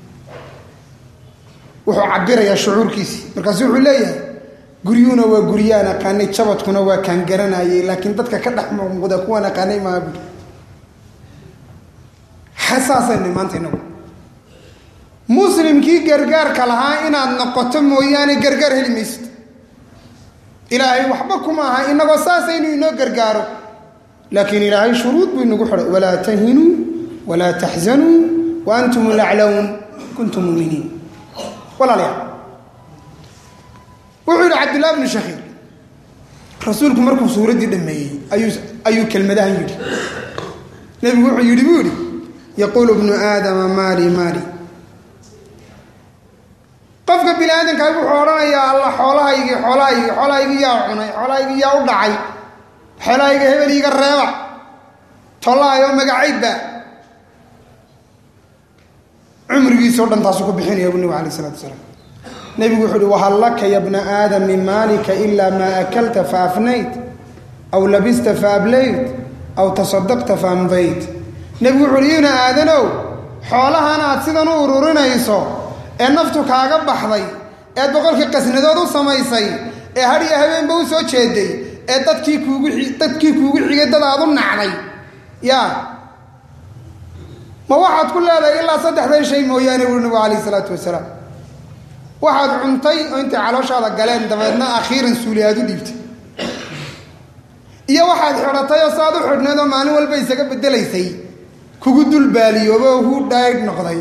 wuxuu cabirayaa shucuurkiisii markaasu wuxuu leeyahay guryuhuna waa guryaan aqaanay jabadkuna waa kaan garanayay laakiin dadka ka dhex muuqda kuwaan aqaanay maaha buri xasaasayna maanta inagu muslimkii gargaarka lahaa inaad noqoto mooyaane gargaar heli maysid ilaahay waxba kuma aha inagoo saasaynu inoo gargaaro laakiin ilaahay shuruud buu inagu xidhay walaa tahinuu walaa taxzanuu wa antum laclawun kuntum muminiin walaalayaal wuxuu yidhi cabdillah bnu shakiir rasuulku markuu suuraddii dhammeeyey ayuu ayuu kelmadahan yidhi nebigu wuxuu yidhi buu yidhi yaquulu bnu aadama maali maali qofka bini aadamkaa wuxuu odhanayaa alla xoolahaygii xoolahaygii xoolahaygii yaa cunay xoolahaygii yaa u dhacay xoolahayga hebel iiga reeba tollaayoo magacaydba cumrigiisao dhan taasuu ku bixinaya buu nebigu alayh isalatu wasalaam nebigu wuxuu uhi wahal laka ya bna aadam min maalika ilaa maa akalta fa afnayt aw labista fa ablayt aw tasadaqta fa amdayt nebigu wuxu uhi ibna aadanow xoolahan aad sidan u ururinayso ee naftu kaaga baxday eed boqolkii qasnadood u samaysay ee hadhiyo habeenba u soo jeeday ee dadkii kuugu dadkii kuugu xigay dad aad u nacday yaa ma waxaad ku leedahay ilaa saddexdan shay mooyaane wuu nabigu calayhi salaatu wasalaam waxaad cuntay oo intay calooshaada galeen dabeedna akhiiran suuli aad u dhiibtay iyo waxaad xidhatay oo saad u xidhneed oo maalin walba isaga bedelaysay kugu dulbaaliyooba oo ku dhaydh noqday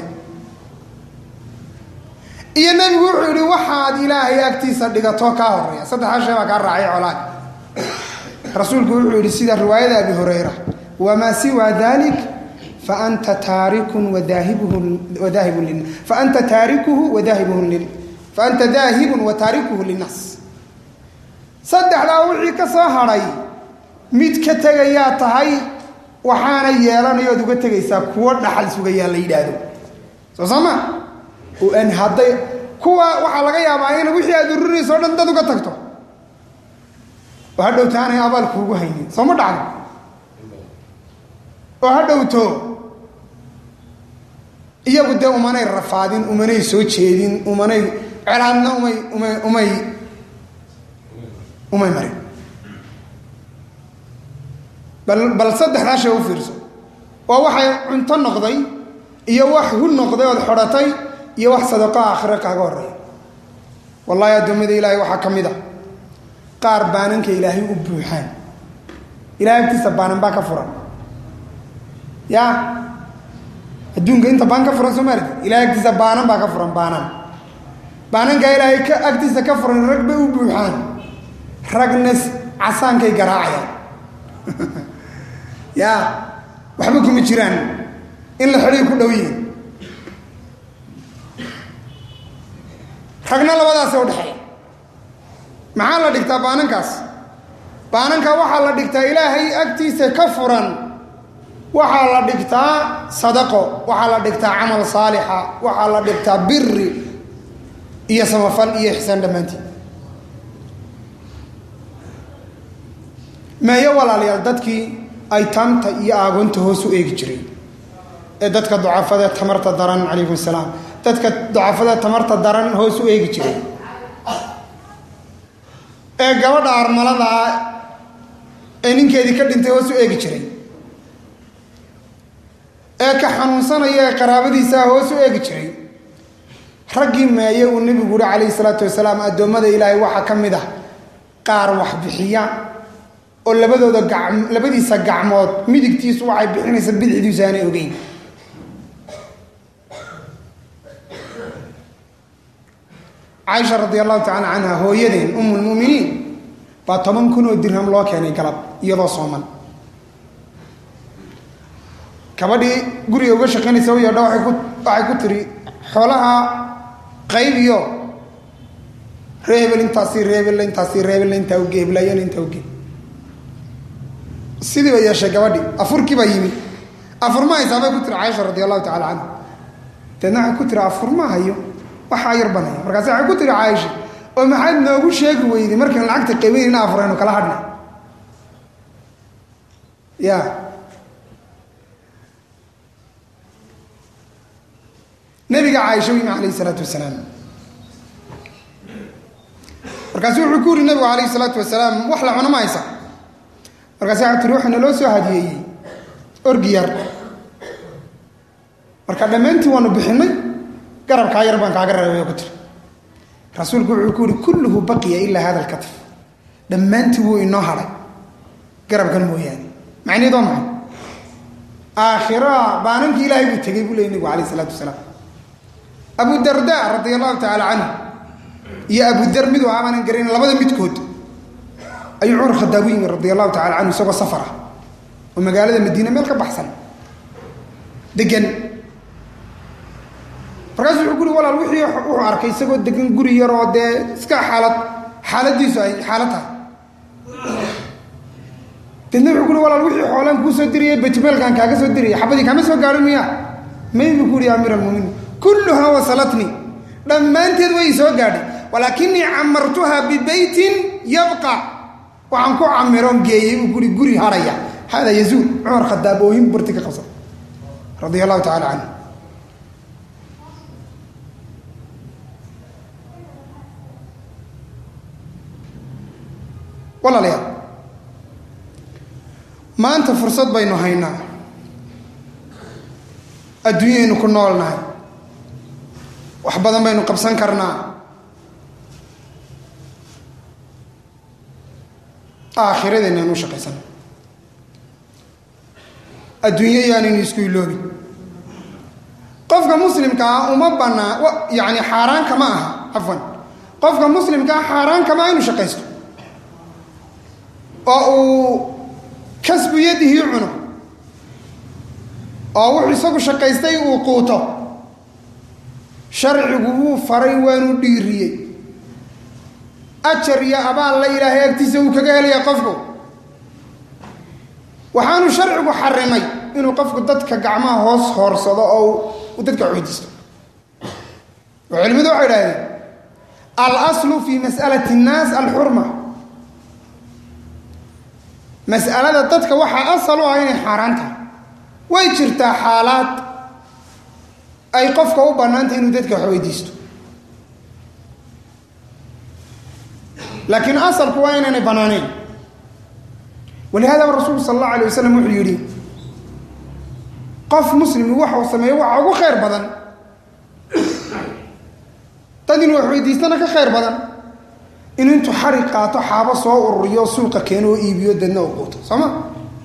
iyo nabigu wuxuu yidhi waxaad ilaahay agtiisa dhigato kaa horeeya saddexdaa shay baa kaa raacay colaad rasuulku wuxuu yidhi sida riwaayada abi hurayra wamaa siwaa dalik faanta taarikun wadaahibuhu wadaahibu lin faanta taarikuhu wadaahibuhu lin faanta daahibun wa taarikuhu linnaas saddexdaa wixii ka soo hadhay mid ka tegayaa tahay waxaana yeelanayood uga tegaysaa kuwo dhaxal sugayaa la yidhaahdo soo sama oo aan hadday kuwa waxaa laga yaabaa in wixii aad ururinayso o dhan dad uga tagto oo ha dhowto aanay abaal kuugu haynin soo ma dhacdo oo ha dhowto iyagu dee umanay rafaadin umanay soo jeedin umanay celaadna umay umay umay umay marin bal bal saddexdaa shay u fiirso waa waxay cunto noqday iyo wax hu noqday ood xodhatay iyo wax sadaqo aakhiro kaaga horeeya wallahi addoommada ilaahay waxaa ka mid a qaar baananka ilaahay u buuxaan ilahay agtiisa baanan baa ka furan yaa adduunka inta baan ka furan soo maarti ilahay agtiisa baanan baa ka furan baanan baananka ilaahay ka agtiisa ka furan rag bay u buuxaan ragna casaankay garaacayaan yaa waxba kuma jiraan in la xidhiy ku dhow yihin ragna labadaasee udhexeeya maxaa la dhigtaa baanankaas baananka waxaa la dhigtaa ilaahay agtiisa ka furan waxaa la dhigtaa sadaqo waxaa la dhigtaa camal saalixa waxaa la dhigtaa biri iyo samafal iyo ixsaan dhammaantii meeyo walaalayaal dadkii aytaamta iyo aagoonta hoos u eegi jiray ee dadka ducafada tamarta daran calaykum salaam dadka ducafada tamarta daran hoos u eegi jiray ee gabadha armalada ee ninkeedii ka dhintay hoos u eegi jiray ee ka xanuunsanaya ee qaraabadiisa hoos u eegi jiray raggii meeye uu nebigu uhi calayhi salaatu wasalaam addoommada ilaahay waxaa ka mid ah qaar wax bixiya oo labadooda gac labadiisa gacmood midigtiisu waxay bixinaysa bidixdiisu aanay ogeyn caaisha radi allahu tacala canha hooyadeen umu lmu'miniin baa toban kun oo dirham loo keenay galab iyadoo sooman gabadhii guriga uga shaqaynaysa u yeedha waay ku waxay ku tiri xoolaha qayb iyo ree hebel intaasi ree hebel intaasi ree hebel intaa uge heblaayana intaa uge sidii ba yeeshay gabadhii afurkii baa yimi afurma haysaa bay ku tiri caaisha radi allahu tacala canha deedna waxay ku tiri afurma hayo waxaa yar banaya markaas waxay ku tiri caaisha oo maxaad noogu sheegi weyday markaan lacagta qiimaynayna afuraynu kala hadhnay ya nabiga caaisha u yimi calayhi salaatu wasalaam markaasu wuxuu ku yuri nabigu calayhi salaatu wasalaam wax la cuno ma haysa markaas waxaa tiri waxaa naloo soo hadiyeeyey orgi yar marka dhammaantii waanu bixinay garabkaa yar baan kaaga reebay ku tiri rasuulku wuxuu ku yihi kulluhu baqiya ilaa hada alkatif dhammaantii wuu inoo hadhay garabkan mooyaane macnaheed waa maxay aakhira baanankii ilaahay buu tegey buu leeyay nabigu calayhi salaatu wasalaam abu darda radi allahu tacaala canhu iyo abu dar miduu aamaanan garayn labada midkood ayuu cumar khadaabu yimi radi allahu tacala canhu isagoo safar ah oo magaalada madiine meel ka baxsan degan markaasu wuxuu guri walaal wixii wuxuu arkay isagoo degan guri yar oo dee iska xaalad xaaladiisu ay xaalad tahay deedna wuxuu guri walaal wixii xoolaan kuu soo diriyay baytmeelkaan kaaga soo diriyay xabadii kama soo gaadhin miya may buu ku yidhi ya amiir almuminiin kulluhaa wasalatnii dhammaanteed way soo gaadhay walaakinii camartuha bibeytin yabqa waxaan ku camiroon geeyey buu guri guri haraya hada yazuul cumar khadaab oohin burti ka qabsada radia allahu tacala canhu walaalayaal maanta fursad baynu haynaa adduunyaynu ku noolnahay wax badan baynu qabsan karnaa aakhiradeenna aynu shaqaysana adduunyo yaanaynu isku iloobin qofka muslimka ah uma bannaa yacni xaaraan kama aha cafwan qofka muslimka ah xaaraan kama aynu shaqaysto oo uu kasbu yadihi cuno oo wuxuu isagu shaqaystay uu quuto sharcigu wuu faray waanu dhiiriyey ajar iyo abaal la ilaahay agtiisa uu kaga helaya qofku waxaanu sharcigu xarimay inuu qofku dadka gacmaha hoos hoorsado oo uu dadka weydiisto culimadu waxay idhahdeen al-aslu fi mas'alati nnaas alxurma mas'alada dadka waxaa asal u ah inay xaaraan tahay way jirtaa xaalaad ay qofka u bannaantay inuu dadka wax weydiisto laakiin asalku waa inaanay bannaanayn walihada rasuulku sala allahu alayh wasalam wuxuu yidhi qof muslimi waxau sameeyo waxa ugu khayr badan dad inuu wax weydiistana ka khayr badan inuu intuu xari qaato xaabo soo ururiyo suuqa keeno oo iibiyo dadna u quuto soo ma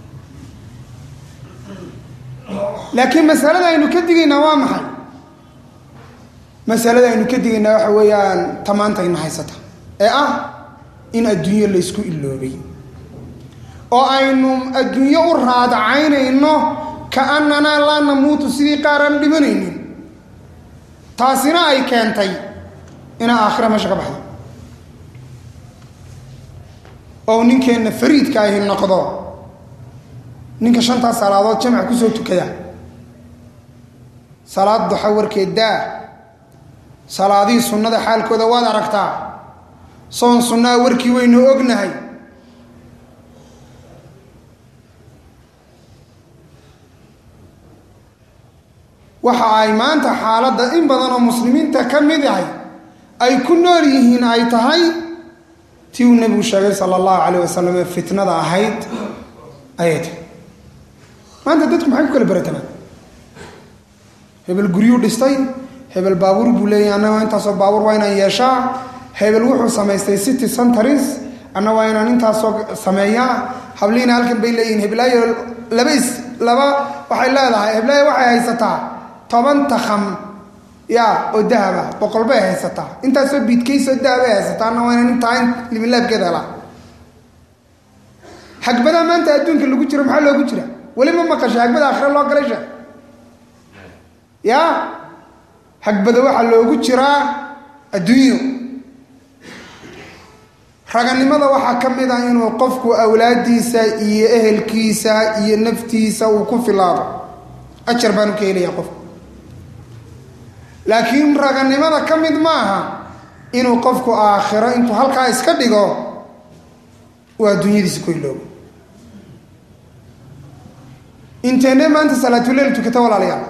laakiin masalada aynu ka digaynaa waa maxay masalada aynu ka digaynaa waxa weeyaan tamaantayna haysata ee ah in adduunyo laysku iloobay oo aynu adduunyo u raadacaynayno kaannanaa laa namuutu sidii qaar aan dhimanaynin taasina ay keentay inaa aakhira meesha ka baxdo oo ninkeenna fariidka ahi noqdo ninka shantaas salaadood jamca kusoo tukada salaad duxa warkeed daa salaadihii sunnada xaalkooda waad aragtaa soon sunnaa warkii waynu ognahay waxa ay maanta xaaladda in badan oo muslimiinta ka mid ahay ay ku nool yihiin ay tahay tii uu nebigu sheegay sala allahu calayh wasalam ee fitnada ahayd ayay tahay maanta dadku maxay ku kala beratamaan hebel guryuu dhistay hebel baabuur buu leeyahay anna waa intaasoo baabuur waa inaan yeeshaa hebel wuxuu samaystay city centaries anna waa inaan intaasoo sameeyaa habliina halkan bay leeyihiin heblaayo laba is laba waxay leedahay heblaayo waxay haysataa toban takham ya oo dahaba boqol bay haysataa intaasoo biidkaysoo dahabay haysataa anna waa inaan intaa liminlaabkeeda helaa xagbadaa maanta adduunka lagu jiro maxaa loogu jira weli ma maqasha hagbada aakhira loo galay sheek ya hagbada waxaa loogu jiraa adduunyo raganimada waxaa ka mid ah inuu qofku awlaadiisa iyo ehelkiisa iyo naftiisa uu ku filaado ajar baanu ka helayaa qofku laakiin raganimada ka mid maaha inuu qofku aakhiro intuu halkaa iska dhigo uu adduunyadiisa ku iloobo inteenne maanta salaatuleyl tukata walaalayaal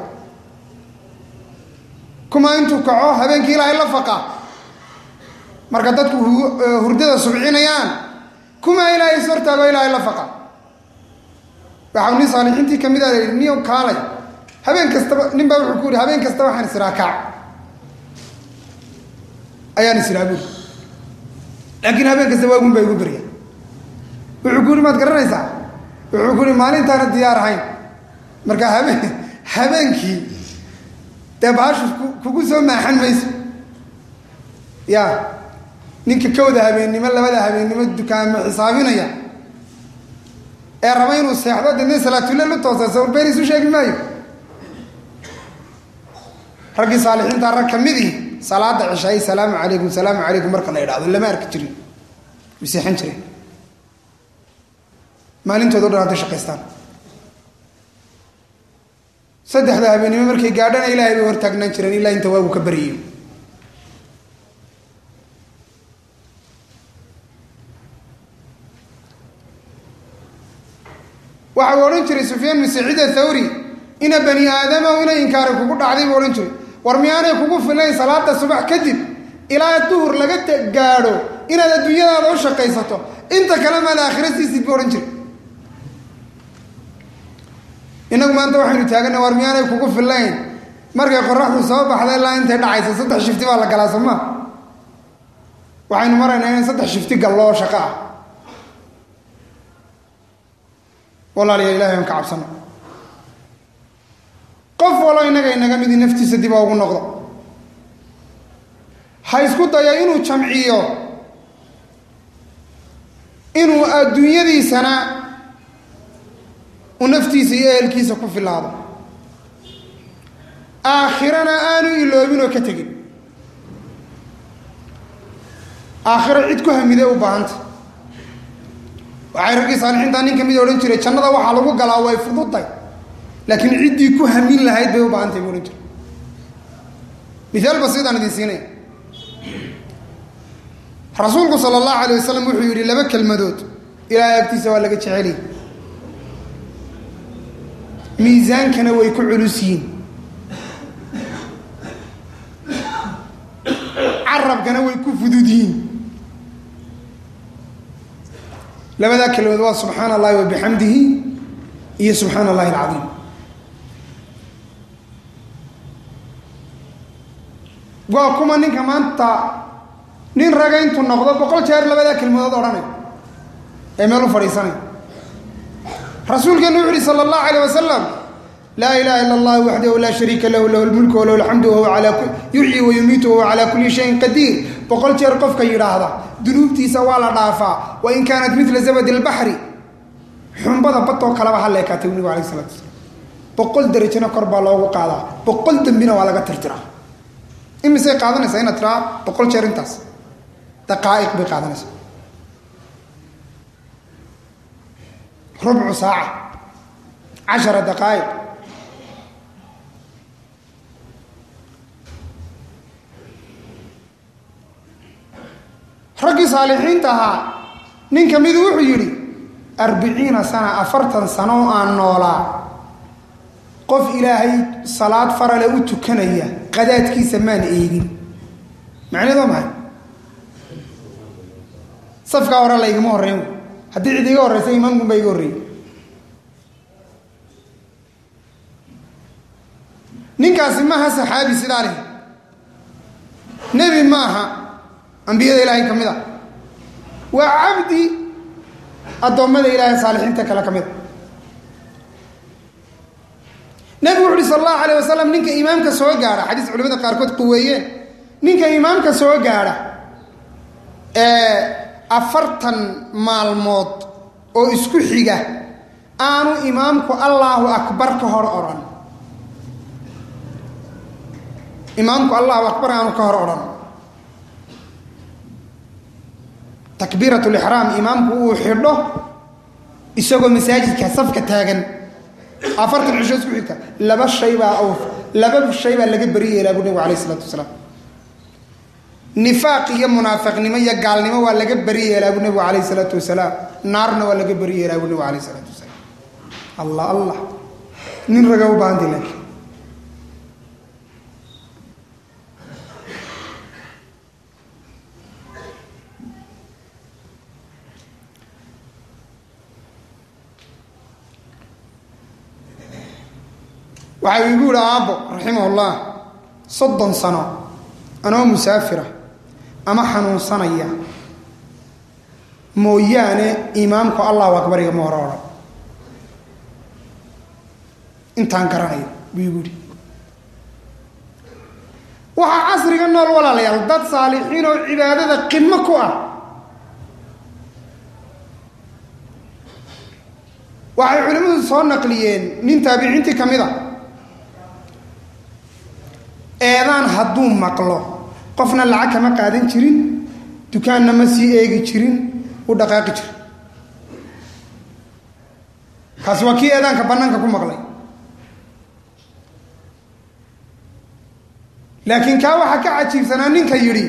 kuma intuu kaco habeenkii ilaahay la faqa marka dadku hurdada subcinayaan kuma ilaahay is hortaago ilaahay la faqa waxau nin saalixiintii ka mid a layidhi niyo kaalay habeen kastaba nin baa wuxuu ku yidhi habeen kastaba waxaan isiraa kac ayaan isiraa buuri laakiin habeen kasta waagun baa igu berya wuxuu ku yidhi maad garanaysaa wuxuu ku yidhi maalintaana diyaar ahayn marka habeen habeenkii dee baashu kugu soo maaxan mayso ya ninka kowda habeennimo labada habeennimo dukaamo xisaabinaya ee raba inuu seexdo deedna salaatuleyl u toosa sawrbeen isu sheegi maayo raggii saalixiinta rag ka midii salaada cishaay salaamu calaykum salaamu calaykum marka la idhaahdo lama arki jirin way seexan jireen maalintooda o dhan hadday shaqaystaan saddexda habeennimo markay gaadhana ilaahay bay hortaagnaan jireen ilaa inta waagu ka baryayo waxa uu odhan jiray sufyaan bin saciid athawri ina bani aadama ina inkaari kugu dhacday buu odhan jiray war miyaanay kugu filayn salaada subax kadib ilaa duhur laga gaadho inaad adduunyadaada u shaqaysato inta kale maad aakhira siisid buu odhan jiray inagu maanta waxaynu taagana war miyaanay kugu filayn markay qoraxdu soo baxday ilaa intay dhacaysa saddex shifti baa la galaa soma waxaynu maraynaa in saddex shifti galloo shaqo ah walaalayaal ilaahay aan ka cabsano qof walo inaga inaga midi naftiisa dib ugu noqdo ha isku dayo inuu jamciyo inuu adduunyadiisana u naftiisa iyo ehelkiisa ku filaado aakhirana aanu iloobin oo ka tegin aakhiro cid ku hamidee u baahanta waxay raggii saalixiintaa nin ka mid odhan jiray jannada waxaa lagu galaa way fududtay laakiin ciddii ku hamin lahayd bay u baahantay buu odhan jiray mihaal basiidaan idin siinaya rasuulku sala allahu alayh wasalam wuxuu yidhi laba kelmadood ilaahay agtiisa waa laga jeceliyay miisaankana way ku culus yihiin carabkana way ku fudud yihiin labadaa kelmadood waa subxaana allahi wa bixamdihi iyo subxaana allahi alcadiim waa kuma ninka maanta nin raga intuu noqdo boqol jeer labadaa kelmadood odhanay ee meel u fadhiisanay rasuulkeenu wuxu uhi sala allahu alayh wasalam laa ilaha ila allah waxdahu laa shariika lahu lahu lmulku walahu alxamdu wahuwa ala yuxyi wayumiitu wahuwa calaa kulli shayin qadiir boqol jeer qofka yidhaahda dunuubtiisa waa la dhaafaa wain kaanat midla zabadi lbaxri xumbada badoo kaleba ha leekaatay nabigu alayh salatu wasalaam boqol darajana kor baa loogu qaadaa boqol dembina waa laga tirtiraa imisay qaadanaysaa inaad tiraa boqol jeer intaas daqaa'iq bay qaadanaysaa rubcu saaca cashara daqaa'iq raggii saalixiinta ahaa nin ka midu wuxuu yidhi arbiciina sana afartan sano oo aan noolaa qof ilaahay salaad farale u tukanaya qadaadkiisa maan eegin macnaheed waa maxay safkaa hore la igama horreyn haddii cid iga horreysa imaamkun baa iga horreeyey ninkaasi maaha saxaabi sidaa leh nebi maaha ambiyada ilaahay ka mid a waa cabdi addoommada ilaahay saalixiinta kale ka mid a nebigu wuxu uhi sal allahu alayh wasalam ninka imaamka soo gaadha xadiis culimada qaarkood quweeyeen ninka imaamka soo gaadha ee afartan maalmood oo isku xiga aanu imaamku allahu akbar ka hor odhan imaamku allahu akbar aanu ka hor odhan takbiirat lixraam imaamku uu xidho isagoo masaajidka safka taagan afartan cisho isku xigta laba shay baa aw laba shay baa laga beri yeelaa buu nabigu alayh isalaatu wasalaam nifaaq iyo munaafiqnimo iyo gaalnimo waa laga beri yeelaa buu nabigu alayh isalaatu wasalaam naarna waa laga beri yeelaa buu nabigu alayh isalaatu wasalaam allah allah nin raga u baahantay laakiin waxau igu yihi aabbo raximahullah soddon sano anoo musaafira ama xanuunsanaya mooyaane imaamku allahu akbar igama hor odhan intaan garanayo buu igu yihi waxaa casriga nool walaalayaal dad saalixiin oo cibaadada qimo ku ah waxay culimmadu soo naqliyeen nin taabiciintii ka mid a eedaan hadduu maqlo qofna lacag kama qaadan jirin dukaanna ma sii eegi jirin u dhaqaaqi jir kaasi waa kii eedaanka bannaanka ku maqlay laakiin kaa waxaa ka cajiibsanaa ninka yidhi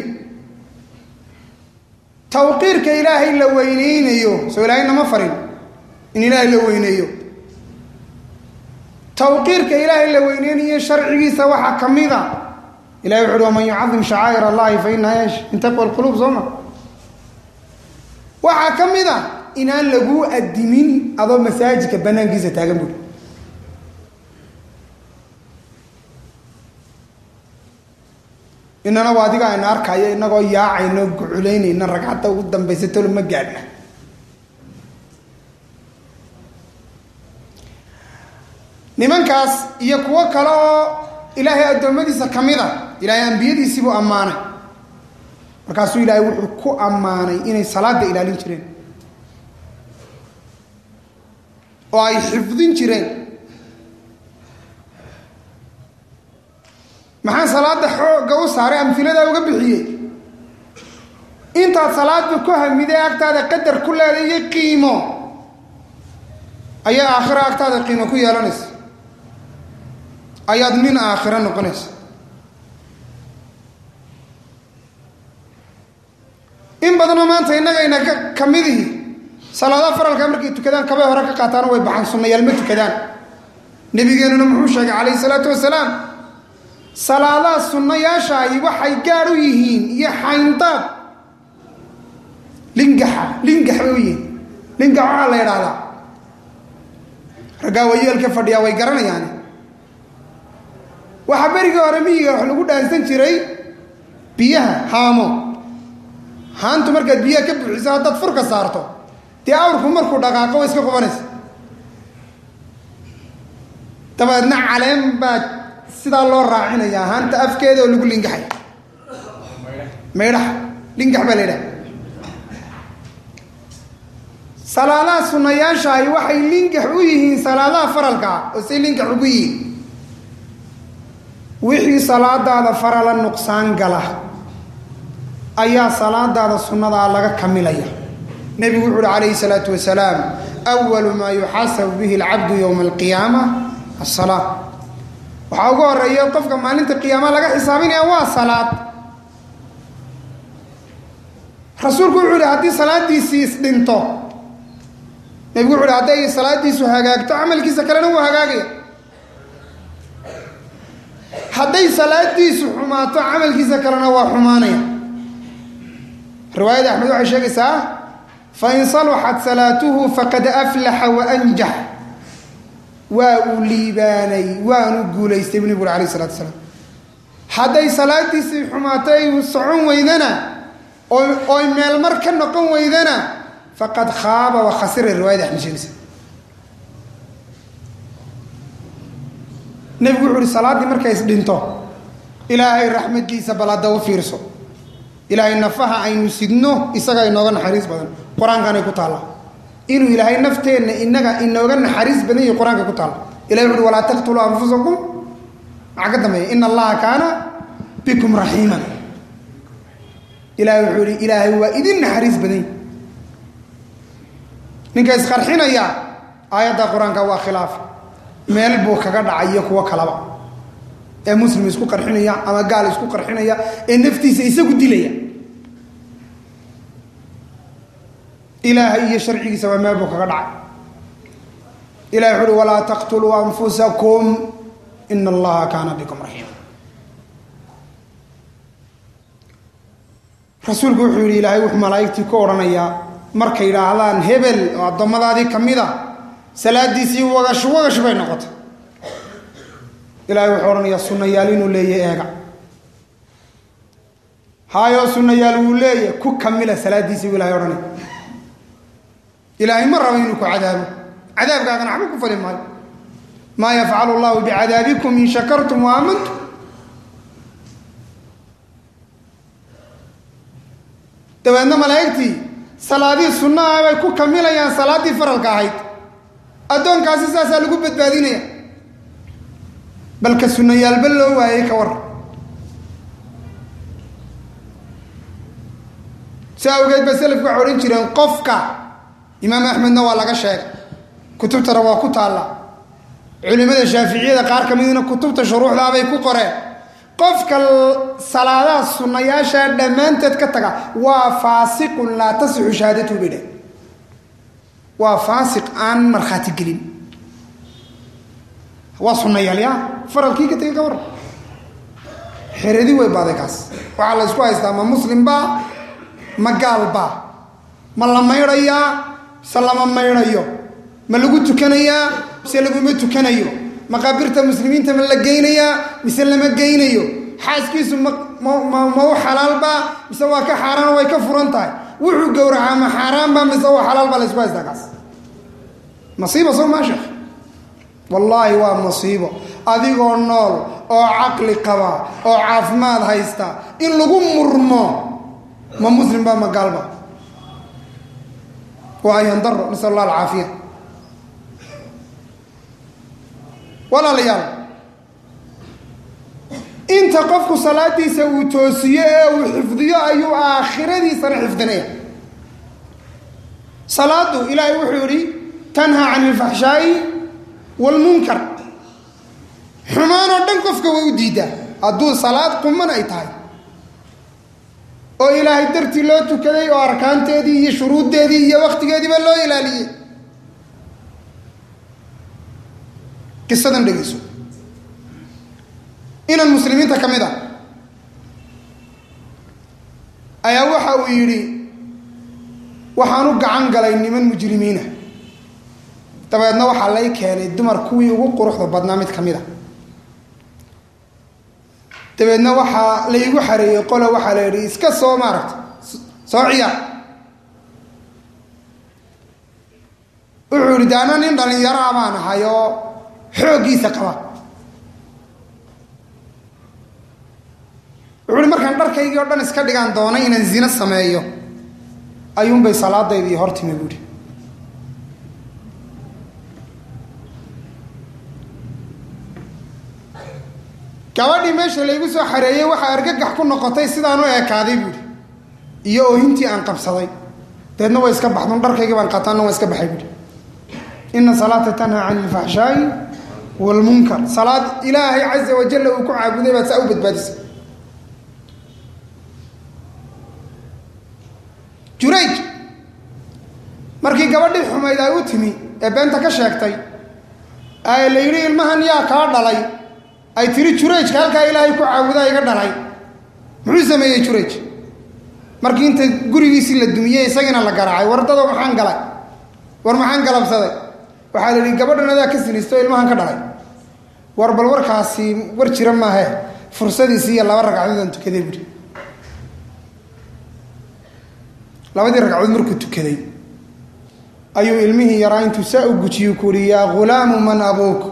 tawqiirka ilaahay la weyneynayo soo ilaahay nama farin in ilaahay la weyneeyo tawqiirka ilaahay la weyneynayo sharcigiisa waxaa ka mid a ilahay wuxu uhi waman yucadim shacaa'ir allahi fa inaha esh min taqwa alquluub soo ma waxaa ka mid a inaan laguu adimin adoo masaajidka banaankiisa taagan buuri inana waa adiga ayna arkaya inagoo yaacayno guculaynayna ragcadda ugu dambaysa tolo ma gaadhna nimankaas iyo kuwo kale oo ilaahay addoommadiisa ka mid a ilaahay ambiyadiisii buu ammaanay markaasuu ilaahay wuxuu ku ammaanay inay salaada ilaalin jireen oo ay xifdin jireen maxaa salaada xoogga u saaray amfiladaa uga bixiyey intaad salaadba ku hamiday agtaada qadar ku leeday iyo qiimo ayaa aakhira agtaada qiimo ku yeelanaysa ayaad nin aakhira noqonaysa in badanoo maanta innagayna ka midihi salaadaha faralka markay tukadaan kabay hore ka qaataan way baxaan sunnayaal ma tukadaan nabigeenuna muxuu sheegay calayhi salaatu wasalaam salaadaha sunnayaashaahi waxay gaar u yihiin iyo xayndaab lingaxa lingax bay u yihiin lingax waxaa la idhaahdaa raggaa wayeelka fadhiyaa way garanayaan waxaa berigii hore miyiga wax lagu dhaansan jiray biyaha haamo haantu markaad biyaha ka buuxiso haddaad furka saarto dee awrku markuu dhaqaaqo way iska qubanaysa dabeedna caleen baa sidaa loo raacinayaa haanta afkeeda oo lagu lingaxay maydhax lingax baa la yidhaha salaadaha sunnayaashaahi waxay lingax u yihiin salaadaha faralkaa oo say lingax ugu yihiin wixii salaadaada farala nuqsaan gala ayaa salaadaada sunnadaa laga kamilaya nebigu wuxu uhi calayhi salaatu wasalaam awalu maa yuxaasabu bihi alcabdu yowma alqiyaama assalaa waxaa ugu horeeya qofka maalinta qiyaama laga xisaabinaya waa salaad rasuulku wuxuu yihi haddii salaadiisii isdhinto nebigu wuxu uhi hadday salaadiisu hagaagto camalkiisa kalena wuu hagaagaya hadday salaadiisu xumaato camalkiisa kalena waa xumaanaya riwaayada axmed waxay sheegaysaa fain saluxat salaatuhu faqad aflaxa waanjax waa uu liibaanay waanu guulaystay bu nebigu uri alayh isalatu asalaam hadday salaadiisii xumaatay socon weydana oy meelmar ka noqon weydana faqad khaaba wa khasira riwaayada axmed sheegaysa nebigu wuxu uhi salaaddii markay isdhinto ilaahay raxmadiisa bal hadda u fiirso ilaahay nafaha aynu sidno isagaa inooga naxariis badan qur-aankanay ku taalla inuu ilaahay nafteenna inaga inooga naxariis badan yahay qur-aanka ku taalla ilahay wuxu uhi walaa taqtuluu anfusakum maxaa ka dambeeya ina allaha kaana bikum raxiiman ilahay wuxuu ihi ilaahay waa idin naxariis badan yahy ninka isqarxinaya aayadda qur-aanka waa khilaaf meel buu kaga dhacayo kuwo kalaba ee muslim isku qarxinaya ama gaal isku qarxinaya ee naftiisa isagu dilaya ilaahay iyo sharcigiisa waa meel buu kaga dhacay ilahay wuxu uhi walaa taqtuluu anfusakum ina allaha kaana bikum raxiima rasuulku wuxuu yihi ilaahay wuxuu malaa'igtii ku odhanayaa markay yidhaahdaan hebel oo addoommadaadii ka mid a salaadiisii wagash wagash bay noqotay ilahay wuxuu odhanayaa sunnayaal inuu leeyahy eega haayoo sunnayaal wuu leeyahy ku kamila salaadiisii buu ilahay odhanaya ilaahay ma rabo inuu ku cadaabo cadaabkaagana waxba ku fali maayo maa yafcalu llahu bicadaabikum in shakartum wa aamantum dabeedna malaa'igtii salaadihii sunnaha bay ku kamilayaan salaaddii faralka ahayd addoonkaasi saasaa lagu badbaadinaya balka sunnayaalba loo waayay ka war si awgeed ba selafku waxay odhan jireen qofka imaam axmedna waa laga sheegay kutubtana waa ku taalla culimada shaaficiyada qaar ka midna kutubta shuruuxdaabay ku qoreen qofka salaadaha sunnayaasha dhammaanteed ka taga waa faasiqun laa tasixu shahaadatuhu bay dheh waa faasiq aan markhaati gelin waa sunnayaalya faralkii ka tegay ka war xeradi way baaday kaas waxaa la isku haystaa ma muslim baa ma gaal baa ma la maydhayaa mise lama maydhayo ma lagu tukanayaa mise laguma tukanayo maqaabirta muslimiinta ma la geynayaa mise lama geynayo xaaskiisu ma ma ma xalaal ba mise waa ka xaraan way ka furan tahay wuxuu gowracaa ma xaraan ba mise waa xalaal ba la isku haystaa kaas masiibo soo ma sheekh wallahi waa masiibo adigoo nool oo caqli qaba oo caafimaad haysta in lagu murmo ma muslim ba ma galba waa yandar nasallallahu alaafiya wala layal inta qofku salaadiisa uu toosiyo ee uu xifdiyo ayuu aakhiradiisana xifdinaya salaadu ilaahay wuxuu yiri tanha 'anil fahshaa'i wal munkar xumaano dhan qofka way u diidaa hadduu salaad quman ay tahay oo ilaahay dartii loo tukaday oo arkaanteedii iyo shuruudeedii iyo waqtigeediiba loo ilaaliyay qisadan dhegeyso inaan muslimiinta ka mid ah ayaa waxa uu yidhi waxaan u gacan galay niman mujrimiina dabeedna waxaa lay keenay dumar kuwii ugu quruxda badnaa mid ka mid ah dabeedna waxaa laygu xareeyey qolo waxaa la yidhi iska soo maaragta soo ciyaar wuxuu yidhi daana nin dhallinyaro baan ahay oo xooggiisa qaba wuxuu markaan dharkaygii oo dhan iska dhigaan doonay inaan zina sameeyo ayuunbay salaadaydii hor timi buuhi gabadhii meesha laygu soo xareeyey waxaa argagax ku noqotay sidaan u eekaaday buuhi iyo oohintii aan qabsaday deedna way iska baxdun dharkaygii baan qataanna waa iska baxay buuhi ina salaata tanhaa cani ilfaxshaa'i waalmunkar salaad ilaahay caza wajalla uu ku caabuday baad saa u badbaadisay jurayj markii gabadhii xumayd ay u timi ee beenta ka sheegtay ay la yidhi ilmahan yaa kaa dhalay ay tiri jurayjka halkaa ilaahay ku caabudaa iga dhalay muxuu sameeyey jurayj markii inta gurigiisii la dumiyey isagiina la garaacay wardado maxaan galay war maxaan galabsaday waxaa la yidhi gabadhan adaa ka sinaysto ilmahan ka dhalay war bal warkaasi war jira maahe fursadiisii iyo laba ragcadoodaan tukaday buuri labadii ragcadood markuu tukaday ayuu ilmihii yaraa intuu saa u gujiyu ku uhi yaa ghulaamu man abuuk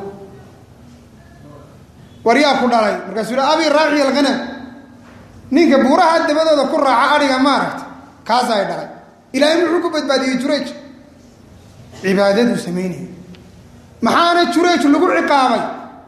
war yaa ku dhalay markaasuu yidhi abi raaci alghanam ninka buuraha dabadooda ku raaca adhiga maaragta kaasa ay dhalay ilaahay muxuu ku badbaadiyey jurayj cibaadaduu samaynayay maxaana jurayj lagu ciqaabay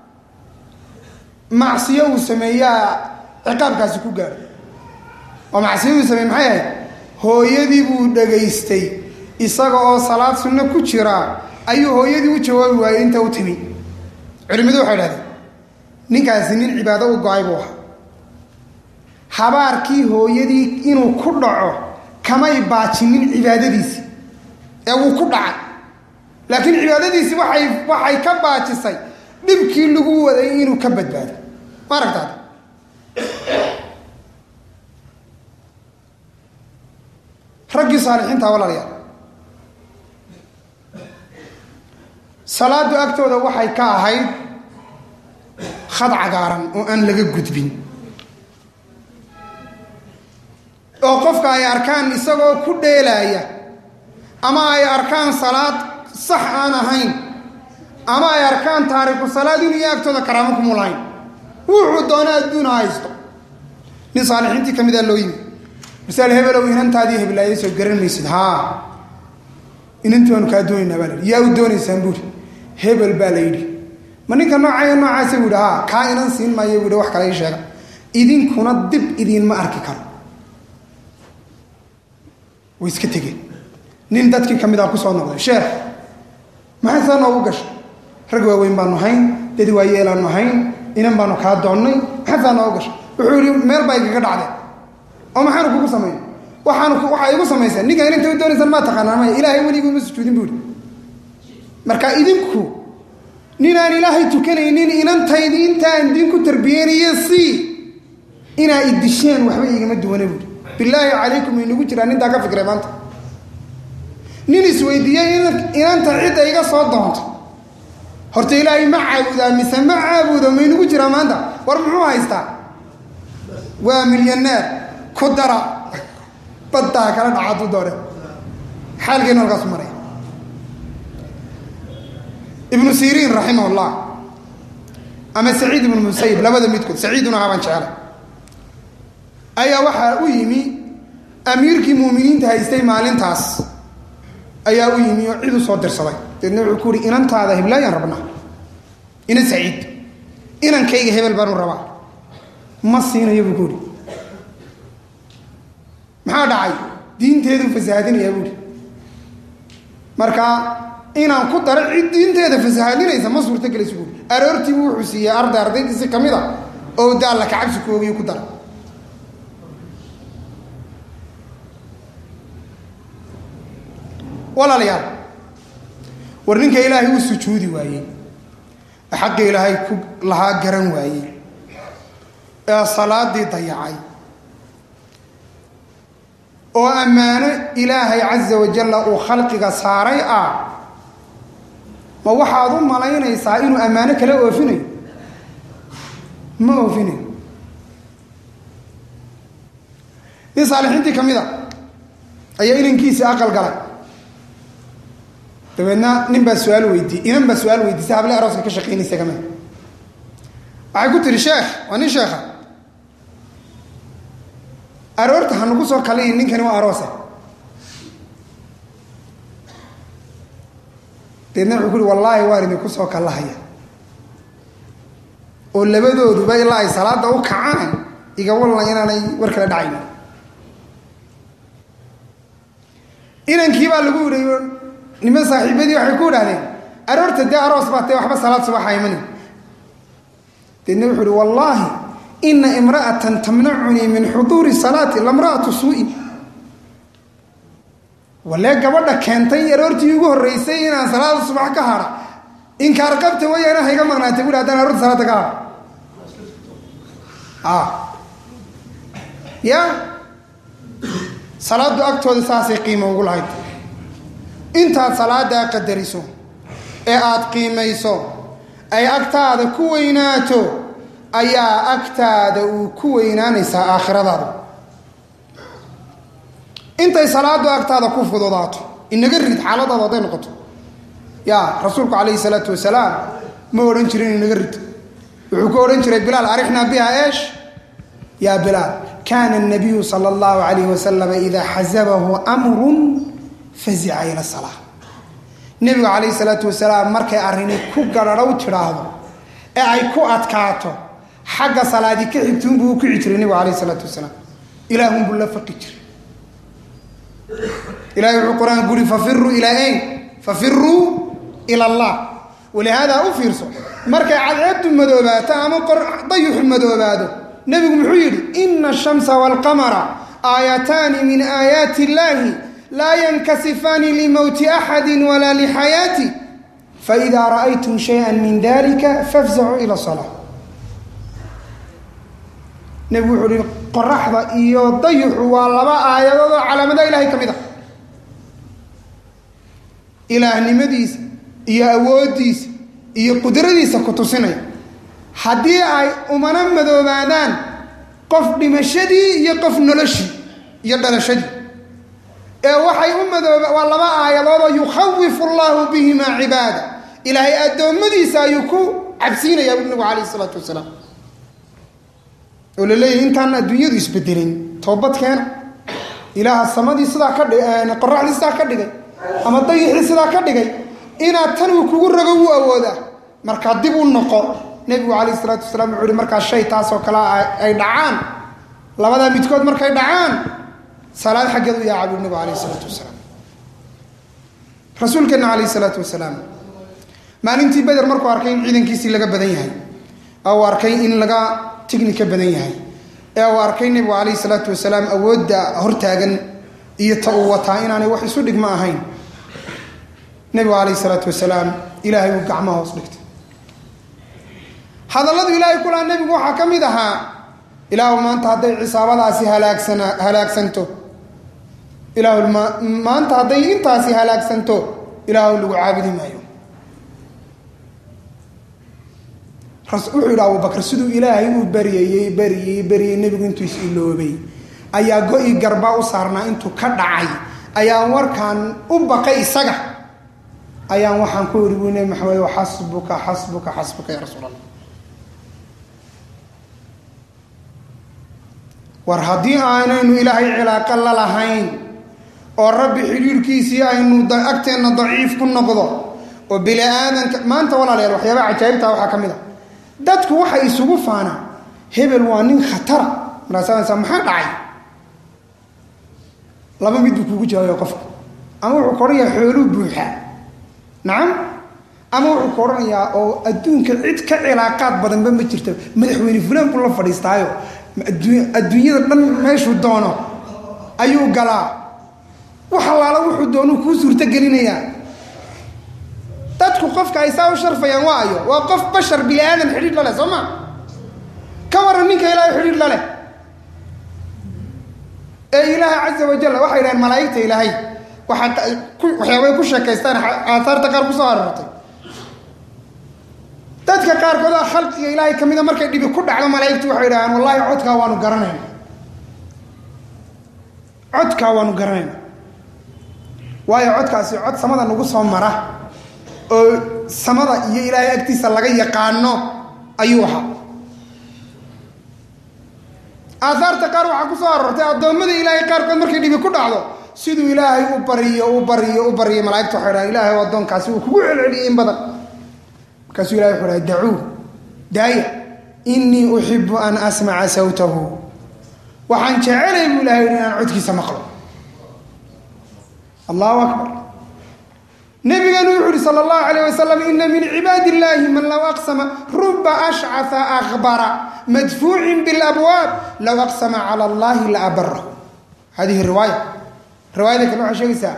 macsiyo uu sameeyaa ciqaabkaasi ku gaaro oo macsiyaduu sameeyey maxay ahayd hooyadii buu dhegaystay isaga oo salaad sunno ku jira ayuu hooyadii u jawaabi waayey inta u timi culimadu waxay dhahdeen ninkaasi nin cibaado u go-ay buu ahaa habaarkii hooyadii inuu ku dhaco kamay baajinin cibaadadiisii ee wuu ku dhacay laakiin cibaadadiisii waxay waxay ka baajisay dhibkii lagu waday inuu ka badbaado ma aragtaad raggii saalixiinta walaalayaal salaadu agtooda waxay ka ahayd khad cagaaran oo aan laga gudbin oo qofka ay arkaan isagoo ku dheelaya ama ay arkaan salaad sax aan ahayn ama ay arkaan taariku salaad inuu agtooda karaamo ku mulayn wuxuu doonaa adduun haysto nin saalixiintii ka mid ah loo yimi misaal hebelow inantaadii heblaayay soo garan maysid haa inantii waanu kaa doonaynaa baa la yidhi yaa u doonaysaan buuri hebel baa la yidhi ma ninka noocayo noocaasa buu yidhi haa kaa inan siin maayo buu yidhi wax kale ii sheega idinkuna dib idiinma arki karo way iska tegeen nin dadkii ka mid ah kusoo noqday sheekh maxay saa noogu gashay rag waaweyn baanu hayn dad waayeelaanu hayn inan baanu kaa doonnay maxay saa noogu gashay wuxuu yidhi meel baa igaga dhacdeen oo maxaanu kugu samayn waxaanu waxaa igu samayseen ninka inanta u doonaysaan maa taqaanaa maya ilaahay weliguma sujuudin buu yidhi marka idinku ninaan ilaahay tukanaynin inantaydii intaan idinku tarbiyeynaye si inaa idisheen waxba igama duwana buuri bilaahi calaykum inagu jiraa nintaa ka fikray maanta nin isweydiiyey inanta cidda iga soo doonto horta ilaahay ma caabudaa mise ma caabudo maynagu jiraa maanta war muxuu haystaa ومليونير كدرة بدها كلام عادو دوره حال كنا القص مري ابن سيرين رحمه الله أما سعيد بن المسيب لابد من يتكون سعيدنا عبان شعره أي واحد ويمي أمير كي مؤمنين تهايستي مالين تاس أي ويمي يعيدوا صدر صلاة تنوع الكوري إن أنت هذا هبلا يا ربنا إن سعيد إن أن كي هبل بارو ربا ما الصينة يبكوري ما هذا عاي دين تهدو فسادين يبوري مركا إن أن قدر دين تهدو فسادين إذا ما صورت جلس يقول أرورتي وحسية أرض أرضين تسي كميدا أو دالك عبس كوبي وقدر ولا ليال ورنك إلهي والسجود وايي حق إلهي لها قرن وايي صلاة دي ضيعي وأمانة إلهي عز وجل وخلقك صاري آه ما وحا ضم علينا يسائل أمانة كلا أوفني ما أوفني دي صالحين دي كميدا أي إلين كيسي أقل قلق تبعنا نبى سؤال ويدي إذا نبى سؤال ويدي سحب لي أراسك كشقيني سكمان أقول تري شيخ وأنا شيخة أرورت هنقص وكلي إنك كانوا أراسه تبعنا أقول والله وارد نقص وكله هي ولا بدو دبي الله صلاة أو كعان يقول والله أنا أنا وركلا دعينا إذا كيف أقول نما صاحبتي waxay ku dhaadeen aroorta daa aroos baatay waxba salaad subax ayman tinna wuxuu wallahi inna imra'atan tamna'uni min huduri salati lamra'atu su'i wala gabadha keentay aroortii ugu horeysay inaan salaad subax ka hara in kaar qabtay wayana hayga maqnaatay guud hadaan aroorta salaad ka hara ah ya salaadu agtooda saasay qiimo ugu lahayd intaad salaada qadariso ee aad qiimayso ay agtaada ku weynaato ayaa agtaada uu ku weynaanaysaa aakhiradaada intay salaadu agtaada ku fududaato inaga rid xaaladaada haday noqoto yaa rasuulku calayhi salaatu wasalaam ma oran jirin inaga rid wuxuu ku oran jiray bilaal arixna biha eesh yaa bilaal kaana an-nabiy sallallahu alayhi wasallam idha hazabahu amrun فزع إلى الصلاة النبي عليه الصلاة والسلام مركي أريني كو قررو تراهو أي كو أتكاتو حق صلاة دي كعبتون بو كعتر النبي عليه الصلاة والسلام إلههم بالله فقجر إلهي القرآن يقول ففروا إلى أين ففروا إلى الله ولهذا أفرسوا مركي عذبت المدوبات أما ضيح المدوبات نبي محيري إن الشمس والقمر آياتان من آيات الله لا ينكسفان لموت أحد ولا لحياتي فإذا رأيتم شيئا من ذلك فافزعوا إلى الصلاة نبوحوا قرحضة إيو ضيحوا والله آيات على مدى إلهي كمدة إله نمديس إيا أوديس إيا قدرديس كتوسيني حدي أي أمنا مدو بعدان قف بمشدي يقف نلشي يدل شدي وحي أمد والله آيات يخوف الله بهما عباده إلهي أدومدي سايكو عبسين يا ابن عليه الصلاة والسلام ولا ليه انت أن الدنيا دي يسبدلين توبت كان إله الصمد صدا كدغ أنا قرع لي صدا كدغ أما ضيح صدا كدغ إن تنو كوغ رغو أودا marka dib u noqo nabigu kaleey salaatu wasalaam wuxuu marka shay taas oo kala ay dhacaan labada midkood markay dhacaan salaad xageedu yaa cabdi nabigu kaleey salaatu wasalaam rasuulkeena kaleey salaatu wasalaam maalintii badar markuu arkay in ciidankiisii laga badan yahay oo arkay in laga tignika badan yahay ee uu arkay nabigu kaleey salaatu wasalaam awoodda hortaagan iyo tawwata inaanay wax isu dhigma ahayn nabigu kaleey salaatu wasalaam ilaahay uu gacmaha hoos dhigtay hadalladu ilaahay kula nabigu waxa kamid ahaa ilaahu maanta haday cisaabadaasi halaagsana halaagsanto ilaahu maanta haday intaasi halaagsanto ilaahu lagu caabudi maayo wuxuu yidhi abubakar siduu ilaahay uu baryayey baryayey baryayey nebigu intuu is iloobay ayaa go-ii garbaa u saarnaa intuu ka dhacay ayaan warkaan u baqay isaga ayaan waxaan ku yidhi buu nebi maxamed xasbuka xasbuka xasbuka yaa rasuul allah war haddii aanaynu ilaahay cilaaqo la lahayn oo rabbi xidhiirkiisii aynu agteenna daciif ku noqdo oo bini aadanka maanta walaalayaal waxyaabaha cajaa'ibtaa waxaa ka mid a dadku waxay isugu faanaan hebel waa nin khatara markaasaa maxaa dhacay laba mid buu kuugu jawaabaya qofka ama wuxuu ka odhanayaa xooluu buuxaa nacam ama wuxuu ka odhanayaa oo adduunka cid ka cilaaqaad badanba ma jirto madaxweyne fulaan buu la fadhiistaayo adduunyada dhan meeshuu doono ayuu galaa wax allaala wuxuu doonuu kuu suurto gelinayaa dadku qofka ay saa u sharfayaan waa ayo waa qof bashar bini aadan xidhiidh la leh soo ma ka waran ninka ilaahay xidhiidh la leh ee ilaahay caza wajal waxay yidhahdeen malaa'igta ilaahay waxaa waxyaabay ku sheekaystaan aathaarta qaar ku soo aroortay dadka qaarkood oo khalqiga ilaahay ka mida markay dhibi ku dhacdo malaa'igtu waxay yidhahdaan wallaahi codkaa waanu garanayna codkaa waanu garanayna waayo codkaasi cod samada nagu soo mara oo samada iyo ilaahay agtiisa laga yaqaano ayuu ahaa aathaarta qaar waxaa ku soo aroortay addoommada ilaahay qaarkood markay dhibi ku dhacdo siduu ilaahay u bariyo u bariyo u bariyo malaa'igtu waxay dhahaan ilaahay oo addoonkaasi uu kugu celceliyay in badan markaasuu ilahay wuxuu dhahay dacuuh daaya innii uxibu an asmaca sawtahu waxaan jecelay buu ilahay yidhi inaan codkiisa maqlo allahu akbar nabigeenu wuxuu yihi sala allahu calayh wasalam ina min cibaadi illaahi man low aqsama ruba ashcata akbara madfuucin bilabwaab low aqsama cala allahi la abarahu hadihi riwaaya riwaayada kale waxay sheegaysaa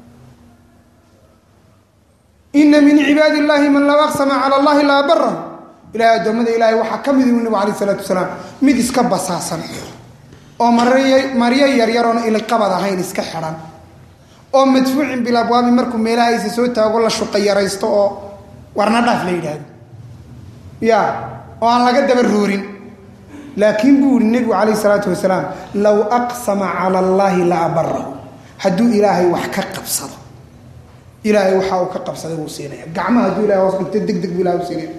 ina min cibaadi illaahi man low aqsama cala allahi la abarahu ilahay addoommada ilaahay waxaa ka mid ihi nabigu alayh isalaatu wasalaam mid iska basaasan oo marya maryo yaryaroon ilqabad ahayn iska xidhan oo madfuucin bilabwaabi markuu meelahaysa soo taago la shuqayaraysto oo warna dhaaf la yidhaahdo ya oo aan laga daba roorin laakiin buu yihi nebigu calayh isalaatu wasalaam low aqsama cala allaahi la abarahu hadduu ilaahay wax ka qabsado ilaahay waxa uu ka qabsaday wuu siinaya gacmaha hadduu ilahay hoos dhigto deg deg buu ilahay u siinaya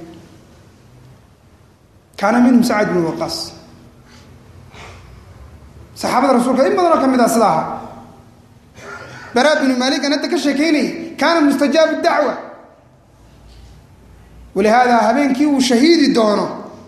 kaana minhum sacad bnu waqaas saxaabada rasuulka in badanoo ka mid ah sida ahaa baraa binu maalik aan hadda ka sheekeynayay kaana mustajaabu dacwa walihaada habeenkii uu shahiidi doono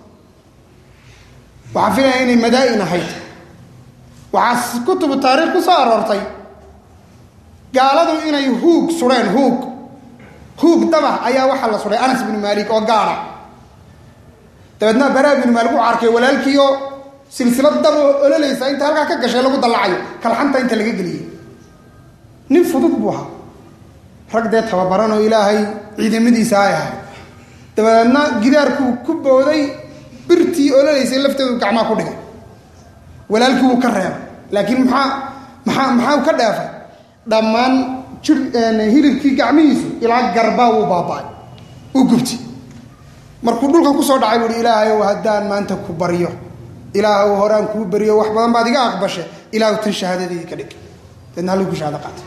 waxaan filaya inay madaa-in ahayd waxaa kutubu taariikh ku soo aroortay gaaladu inay huug sureen huug huug daba ayaa waxaa la suray anas binu maalik oo gaala dabeedna baraa binu maalik uu arkay walaalkiioo silsilad daba ololaysa inta halkaa ka gashay lagu dallacayo kalxanta inta laga geliyey nin fudud buu ahaa rag dee tababaran oo ilaahay ciidamadiisa ay ahay dabeedna gidaarkuu ku booday birtii ololaysay lafteedu gacmaa ku dhigay walaalkii wuu ka reebay laakiin maxaa maxaa maxaa ka dheefay dhammaan jir hilibkii gacmihiisu ilaa garbaa wuu baaba-ay uu gubti markuu dhulka kusoo dhacay buuhi ilaahayow haddaan maanta ku baryo ilaahw horaan kuu beriyo wax badan baad iga aqbashe ilaahu tan shahaadadeedii ka dhig deedna halii ku shahaado qaatay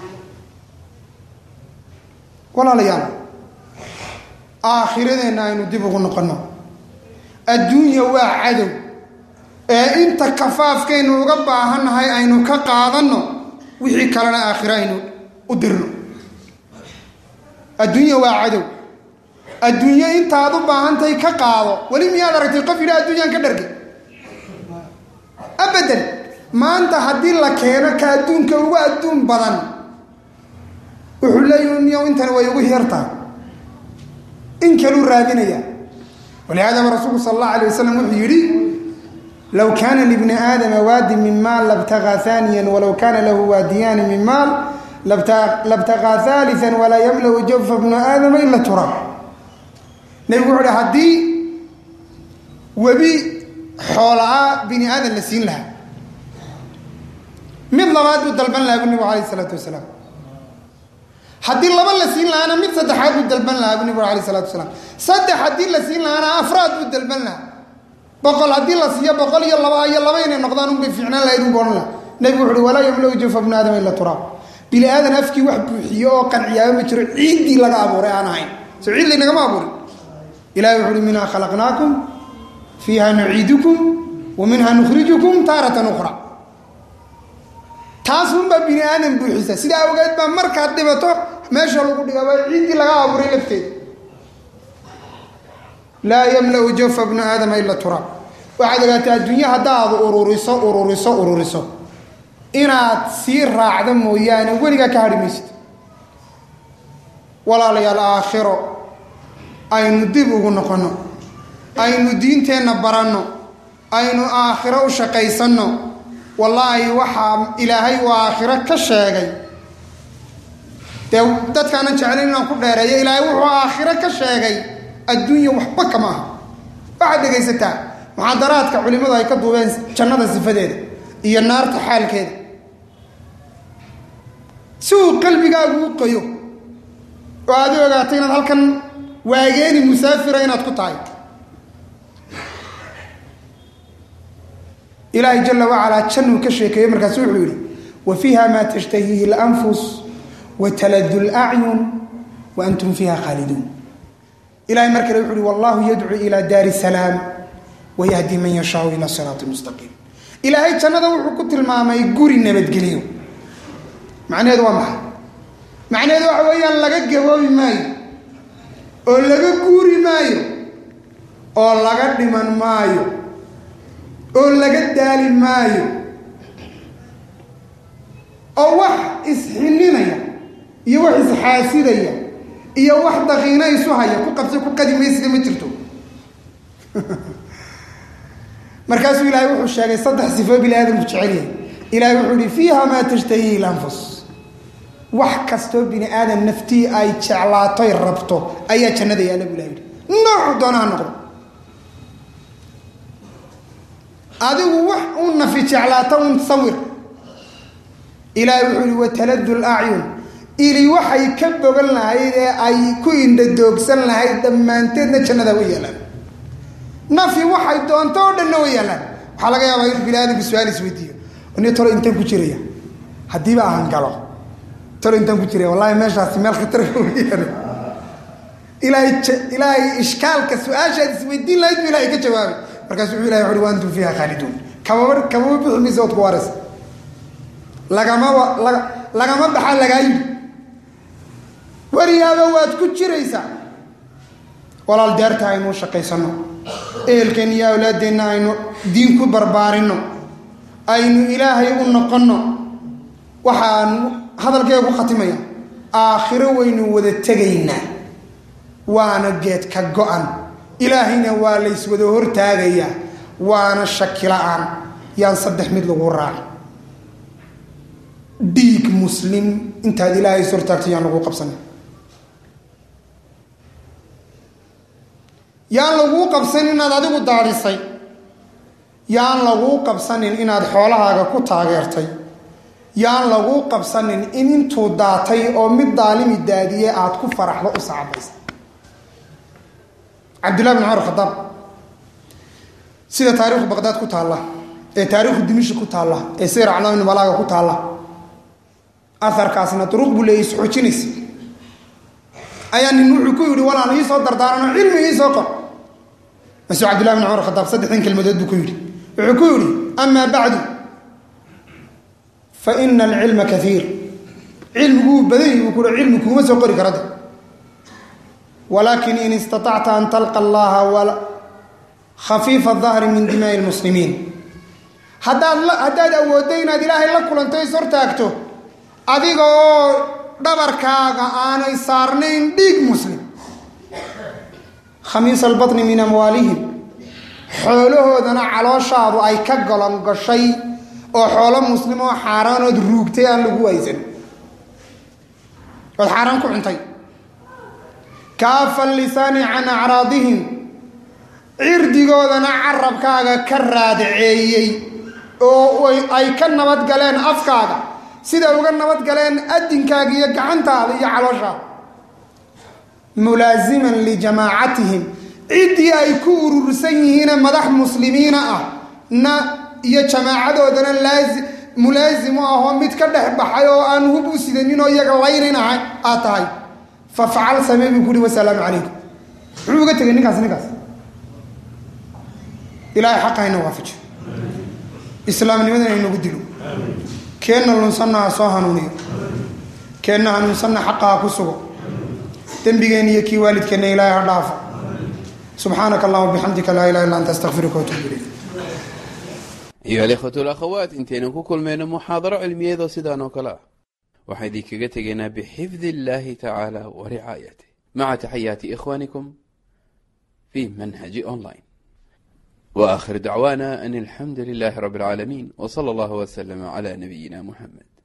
walaalayaal aakhiradeenna aynu dib ugu noqonno adduunya waa cadow ee inta kafaafkaynu uga baahannahay aynu ka qaadanno wixii kalena aakhiro aynu u dirno adduunya waa cadow adduunyo intaad u baahantahay ka qaado weli miyaad aragtay qof yidhi adduunyaan ka dhargay abadan maanta haddii la keeno ka adduunka ugu adduun badan wuxuu leeyahy miyow intani way ugu yartahay in kaluu raadinaya walihaadaba rasuulku sala allahu alayh wasalam wuxuu yidhi low kaana libni aadama waadin min maal labtagaa haaniyan walow kaana lahu waadiyaani min maal labtagaa haalian walaa yamlau jawfa bnu aadama ila turaab nebigu wuxuu hi haddii webi xoolaa bini aadan la siin lahaa mid labaad buu dalban lahaa bu nebigu alayh isalaatu wasalaam haddii laba la siin lahaana mid saddexaad buu dalban lahaa nabigu alayhi salaatu wasalaam saddex haddii la siin lahaana afraad buu dalban lahaa boqol haddii la siiyo boqol iyo laba iyo laba inay noqdaan unbay fiicnaan lahayd un boodhan laha nabigu wuxu uhi walaa yamlau jawfa bni aadama ila turaab bini aadan afkii wax buuxiyo oo qanciyaaba ma jiro ciiddii laga abuuray aan ahayn soo ciid laynagama abuurin ilahay wuxu uhi minhaa khalaqnaakum fiiha nuciidukum wa minhaa nukhrijukum taaratan ukhra taas unbaa bini aadan buuxisa sidaa awgeed baa markaad dhibato meesha lagu dhiga waa ciiddii laga abuuray lafteeda laa yamlau jawfa bni aadama ila turaab waxaad ogaataa adduunya haddaad ururiso ururiso ururiso inaad sii raacdo mooyaane weligaa ka hadhi maysid walaalayaal aakhiro aynu dib ugu noqonno aynu diinteenna baranno aynu aakhiro u shaqaysanno wallaahi waxaa ilaahay uu aakhiro ka sheegay dee dadkaanan jeclayn inaan ku dheereeyo ilaahay wuxuu aakhiro ka sheegay adduunya waxba kama aha waxaad dhegaysataa muxaadaraadka culimmadu ay ka duubeen jannada sifadeeda iyo naarta xaalkeeda si uu qalbigaagu u qayo oo aad u ogaato inaad halkan waageeni musaafira inaad ku tahay ilaahay jalla wacalaa jannuu ka sheekeeyey markaasu wuxuu yidhi wa fiiha maa tashtahiihi alanfus wa taladu lacyun wa antum fiiha khaaliduun ilahay mar kale wuxu uhi wallahu yadcuu ilaa daari salaam wayahdi man yashaau ila siraati mustaqiim ilaahay jannada wuxuu ku tilmaamay guri nabadgeliyo macnaheedu waa maxay macnaheedu waxa weeyaan laga gaboobi maayo oo laga guuri maayo oo laga dhiman maayo oo laga daali maayo oo wax isxininaya iyo wax isxaasidaya iyo wax daqiina isu haya ku qabsa ku qadi maysida ma jirto markaasuu ilaahay wuxuu sheegay saddex sifo bini aadamku jecel yahay ilaahay wuxuu yihi fiiha maa tashtahiihi lanfus wax kastoo bini aadam naftii ay jeclaatoy rabto ayaa jannada yaalla buu ilahay yihi noocu doona ha noqdo adigu wax u nafi jeclaato un sawir ilaahay wuxuu yihi wataladu lacyun ili waxay ka bogan lahayd ee ay ku indhadoogsan lahayd dhammaanteedna jannada way yaalaan nafi waxay doonto oo dhanna way yaalaan waxaa laga yaabaa in bini aadamku su-aal isweydiiyo ni tolo intaan ku jiraya haddiiba aan galo tolo intaan ku jiraya wallahi meeshaasi meel khatarka weyaan ilaahay ilaahay ishkaalka su-aashaad isweydiin lahayd buu ilahay ka jawaabay markaasu wuxuu ilahay wuxuhi wa antum fiiha khaaliduun kababa kababa bixi maysa ood ku waaraysa lagama lagama baxa lagaa yidhi wariyaaba waad ku jiraysaa walaal daarta aynu u shaqaysanno ehelkeen iyo awlaaddeenna aynu diin ku barbaarinno aynu ilaahay u noqonno waxaan hadalkeega ku khatimaya aakhiro waynu wada tegaynaa waana geed ka go-an ilaahayna waa layswada hortaagayaa waana shaki la-aan yaan saddex mid lagu raaci dhiig muslim intaad ilaahay is hortaagto yaan lagu qabsanin yaan laguu qabsanin inaad adigu daadisay yaan laguu qabsanin inaad xoolahaaga ku taageertay yaan laguu qabsanin in intuu daatay oo mid daalimi daadiye aad ku faraxdo u sacabaysa cabdillah bin cumar khadaab sida taariikhu baqdaad ku taalla ee taariikhu dimishk ku taalla ee sir aclaam nubalaaga ku taalla aharkaasna duruq buu leeyay isxoojinaysa ayaa nin wuxuu ku yidhi walaal ii soo dardaarano cilmi ii soo qor masuu cabdillah bin cumar khadaab saddexdan kelmadood buu ku yidhi wuxuu ku yidhi amaa bacdu fa ina alcilma kaiir cilmiguu badan yahi buu ku hi cilmi kuuma soo qori karada walaakin in istatacta an talqa allaha khafiifa dahri min dimaa'i lmuslimiin haddaad haddaad awooddo inaad ilaahay la kulanto is hortaagto adiga oo dhabarkaaga aanay saarnayn dhiig muslim khamiisa albatni min amwaalihim xoolahoodana calooshaadu ay ka golon gashay oo xoolo muslim oo xaaraanood ruugtay aan lagu haysan ood xaaraan ku cuntay kaafa lisaani can acraadihim cirdigoodana carabkaaga ka raadaceeyey oo ay ka nabad galeen afkaaga sida uga nabad galeen adinkaaga iyo gacantaada iyo caloosha mulaaziman li jamaacatihim cidii ay ku urursan yihiin madax muslimiina ah na iyo jamaacadoodana laazim mulaazim ah mid ka dhex baxay oo aan hub u sidanin oo iyaga layninahay aatahay fa facal sameebi kuri wa salaamu alaykum wuxuu uga tagay ninkaas ninkaas ilaahay xaqayna waafaji islaamnimadana inagu dilo keenna lunsanna soo hanuuniyo keenna hanuunsanna xaqaa ku sugo dembigeen iyo kii waalidkeena ilaahay ha dhaafo subxaanaka allahumma bihamdika laa ilaaha illa anta astaghfiruka wa atuubu ilayk أيها الإخوة والأخوات انتين كل من محاضرة علمية ذو سيدان وكلا وحيدي كغتغينا بحفظ الله تعالى ورعايته مع تحيات إخوانكم في منهج أونلاين وآخر دعوانا أن الحمد لله رب العالمين وصلى الله وسلم على نبينا محمد.